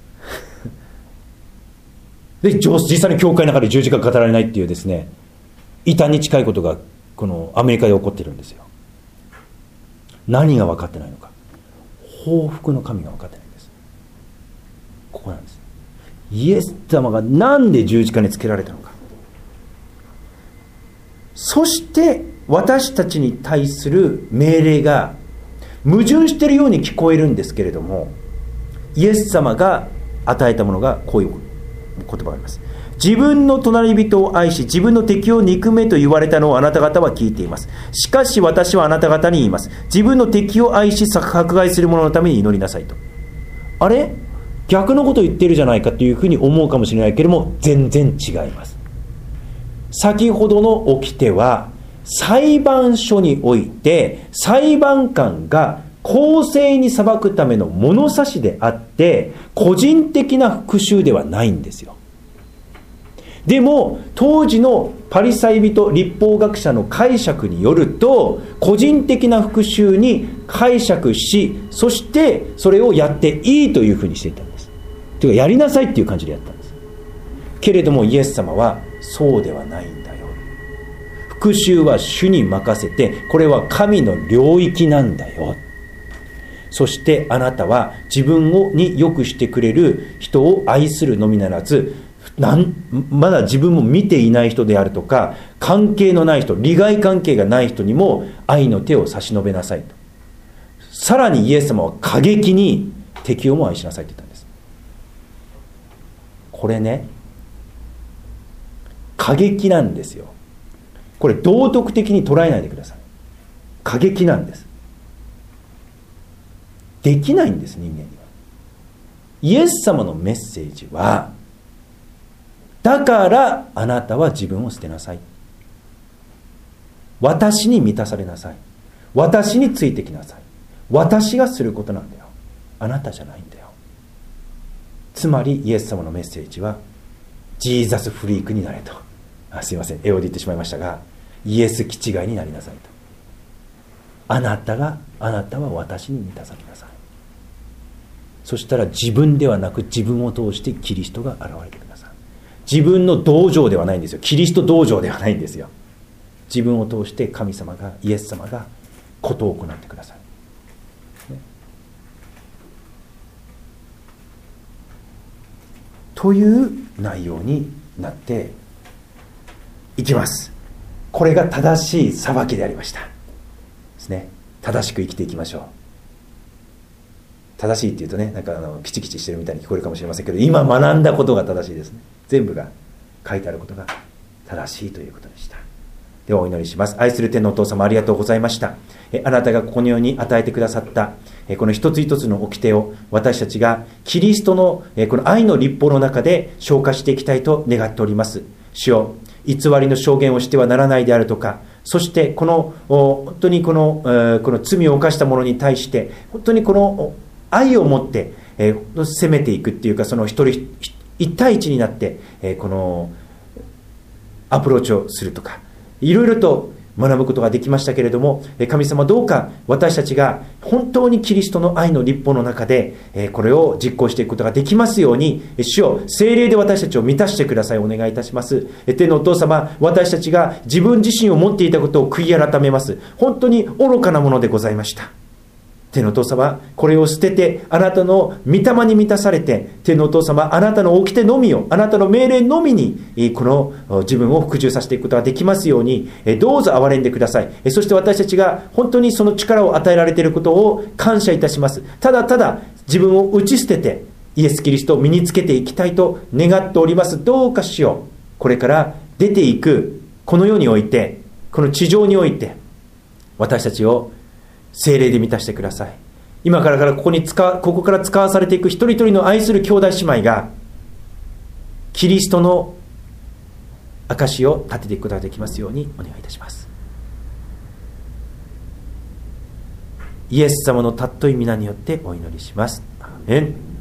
で、実際に教会の中で十字架が語られないっていうですね、異端に近いことがこのアメリカで起こってるんですよ。何が分かってないのか、報復の神が分かってないんです。ここなんです。イエス様がなんで十字架につけられたのか、そして私たちに対する命令が矛盾しているように聞こえるんですけれども、イエス様が与えたものがこういう言葉があります。自分の隣人を愛し、自分の敵を憎めと言われたのをあなた方は聞いています。しかし私はあなた方に言います。自分の敵を愛し、迫害する者のために祈りなさいと。あれ、逆のことを言っているじゃないかというふうに思うかもしれないけれども、全然違います。先ほどの掟は裁判所において裁判官が公正に裁くための物差しであって、個人的な復讐ではないんですよ。でも当時のパリサイ人律法学者の解釈によると、個人的な復讐に解釈し、そしてそれをやっていいというふうにしていたんです。というか、やりなさいっていう感じでやったんです。けれどもイエス様はそうではないんだよ。復讐は主に任せて、これは神の領域なんだよ。そしてあなたは自分をに良くしてくれる人を愛するのみならず、なんまだ自分も見ていない人であるとか、関係のない人、利害関係がない人にも愛の手を差し伸べなさいと。さらにイエス様は過激に敵をも愛しなさいと言ったんです。これね、過激なんですよ。これ道徳的に捉えないでください。過激なんです。できないんです、人間には。イエス様のメッセージは、だからあなたは自分を捨てなさい。私に満たされなさい。私についてきなさい。私がすることなんだよ。あなたじゃないんだよ。つまりイエス様のメッセージは、ジーザスフリークになれと。あ、すいません、英語で言ってしまいましたが、イエス気違いになりなさいと。あなたが、あなたは私に満たされなさい。そしたら自分ではなく、自分を通してキリストが現れてください。自分の道場ではないんですよ。キリスト道場ではないんですよ。自分を通して神様が、イエス様がことを行ってください、ね、という内容になっていきます。これが正しい裁きでありましたですね。正しく生きていきましょう。正しいっていうとね、なんかあのキチキチしてるみたいに聞こえるかもしれませんけど、今学んだことが正しいですね。全部が書いてあることが正しいということでした。ではお祈りします。愛する天のお父様、ありがとうございました。えあなたがこの世に与えてくださったえこの一つ一つの掟を、私たちがキリストのえこの愛の律法の中で消化していきたいと願っております。主よ、偽りの証言をしてはならないであるとか、 そしてこの本当にこの、えー、この罪を犯した者に対して本当にこの愛を持って、えー、責めていくっていうか、その一人一対一になって、えー、このアプローチをするとか、いろいろと学ぶことができましたけれども、神様どうか私たちが本当にキリストの愛の立法の中でこれを実行していくことができますように、主よ聖霊で私たちを満たしてください。お願いいたします。天のお父様、私たちが自分自身を持っていたことを悔い改めます。本当に愚かなものでございました。天のお父様、これを捨ててあなたの御霊に満たされて、天のお父様、あなたの掟のみを、あなたの命令のみにこの自分を服従させていくことができますように、どうぞ憐れんでください。そして私たちが本当にその力を与えられていることを感謝いたします。ただただ自分を打ち捨ててイエス・キリストを身につけていきたいと願っております。どうかしよう、これから出ていくこの世において、この地上において私たちを聖霊で満たしてください。今からからここに使わ、ここから使わされていく一人一人の愛する兄弟姉妹がキリストの証を立てていくことができますようにお願いいたします。イエス様の尊い皆によってお祈りします。アーメン。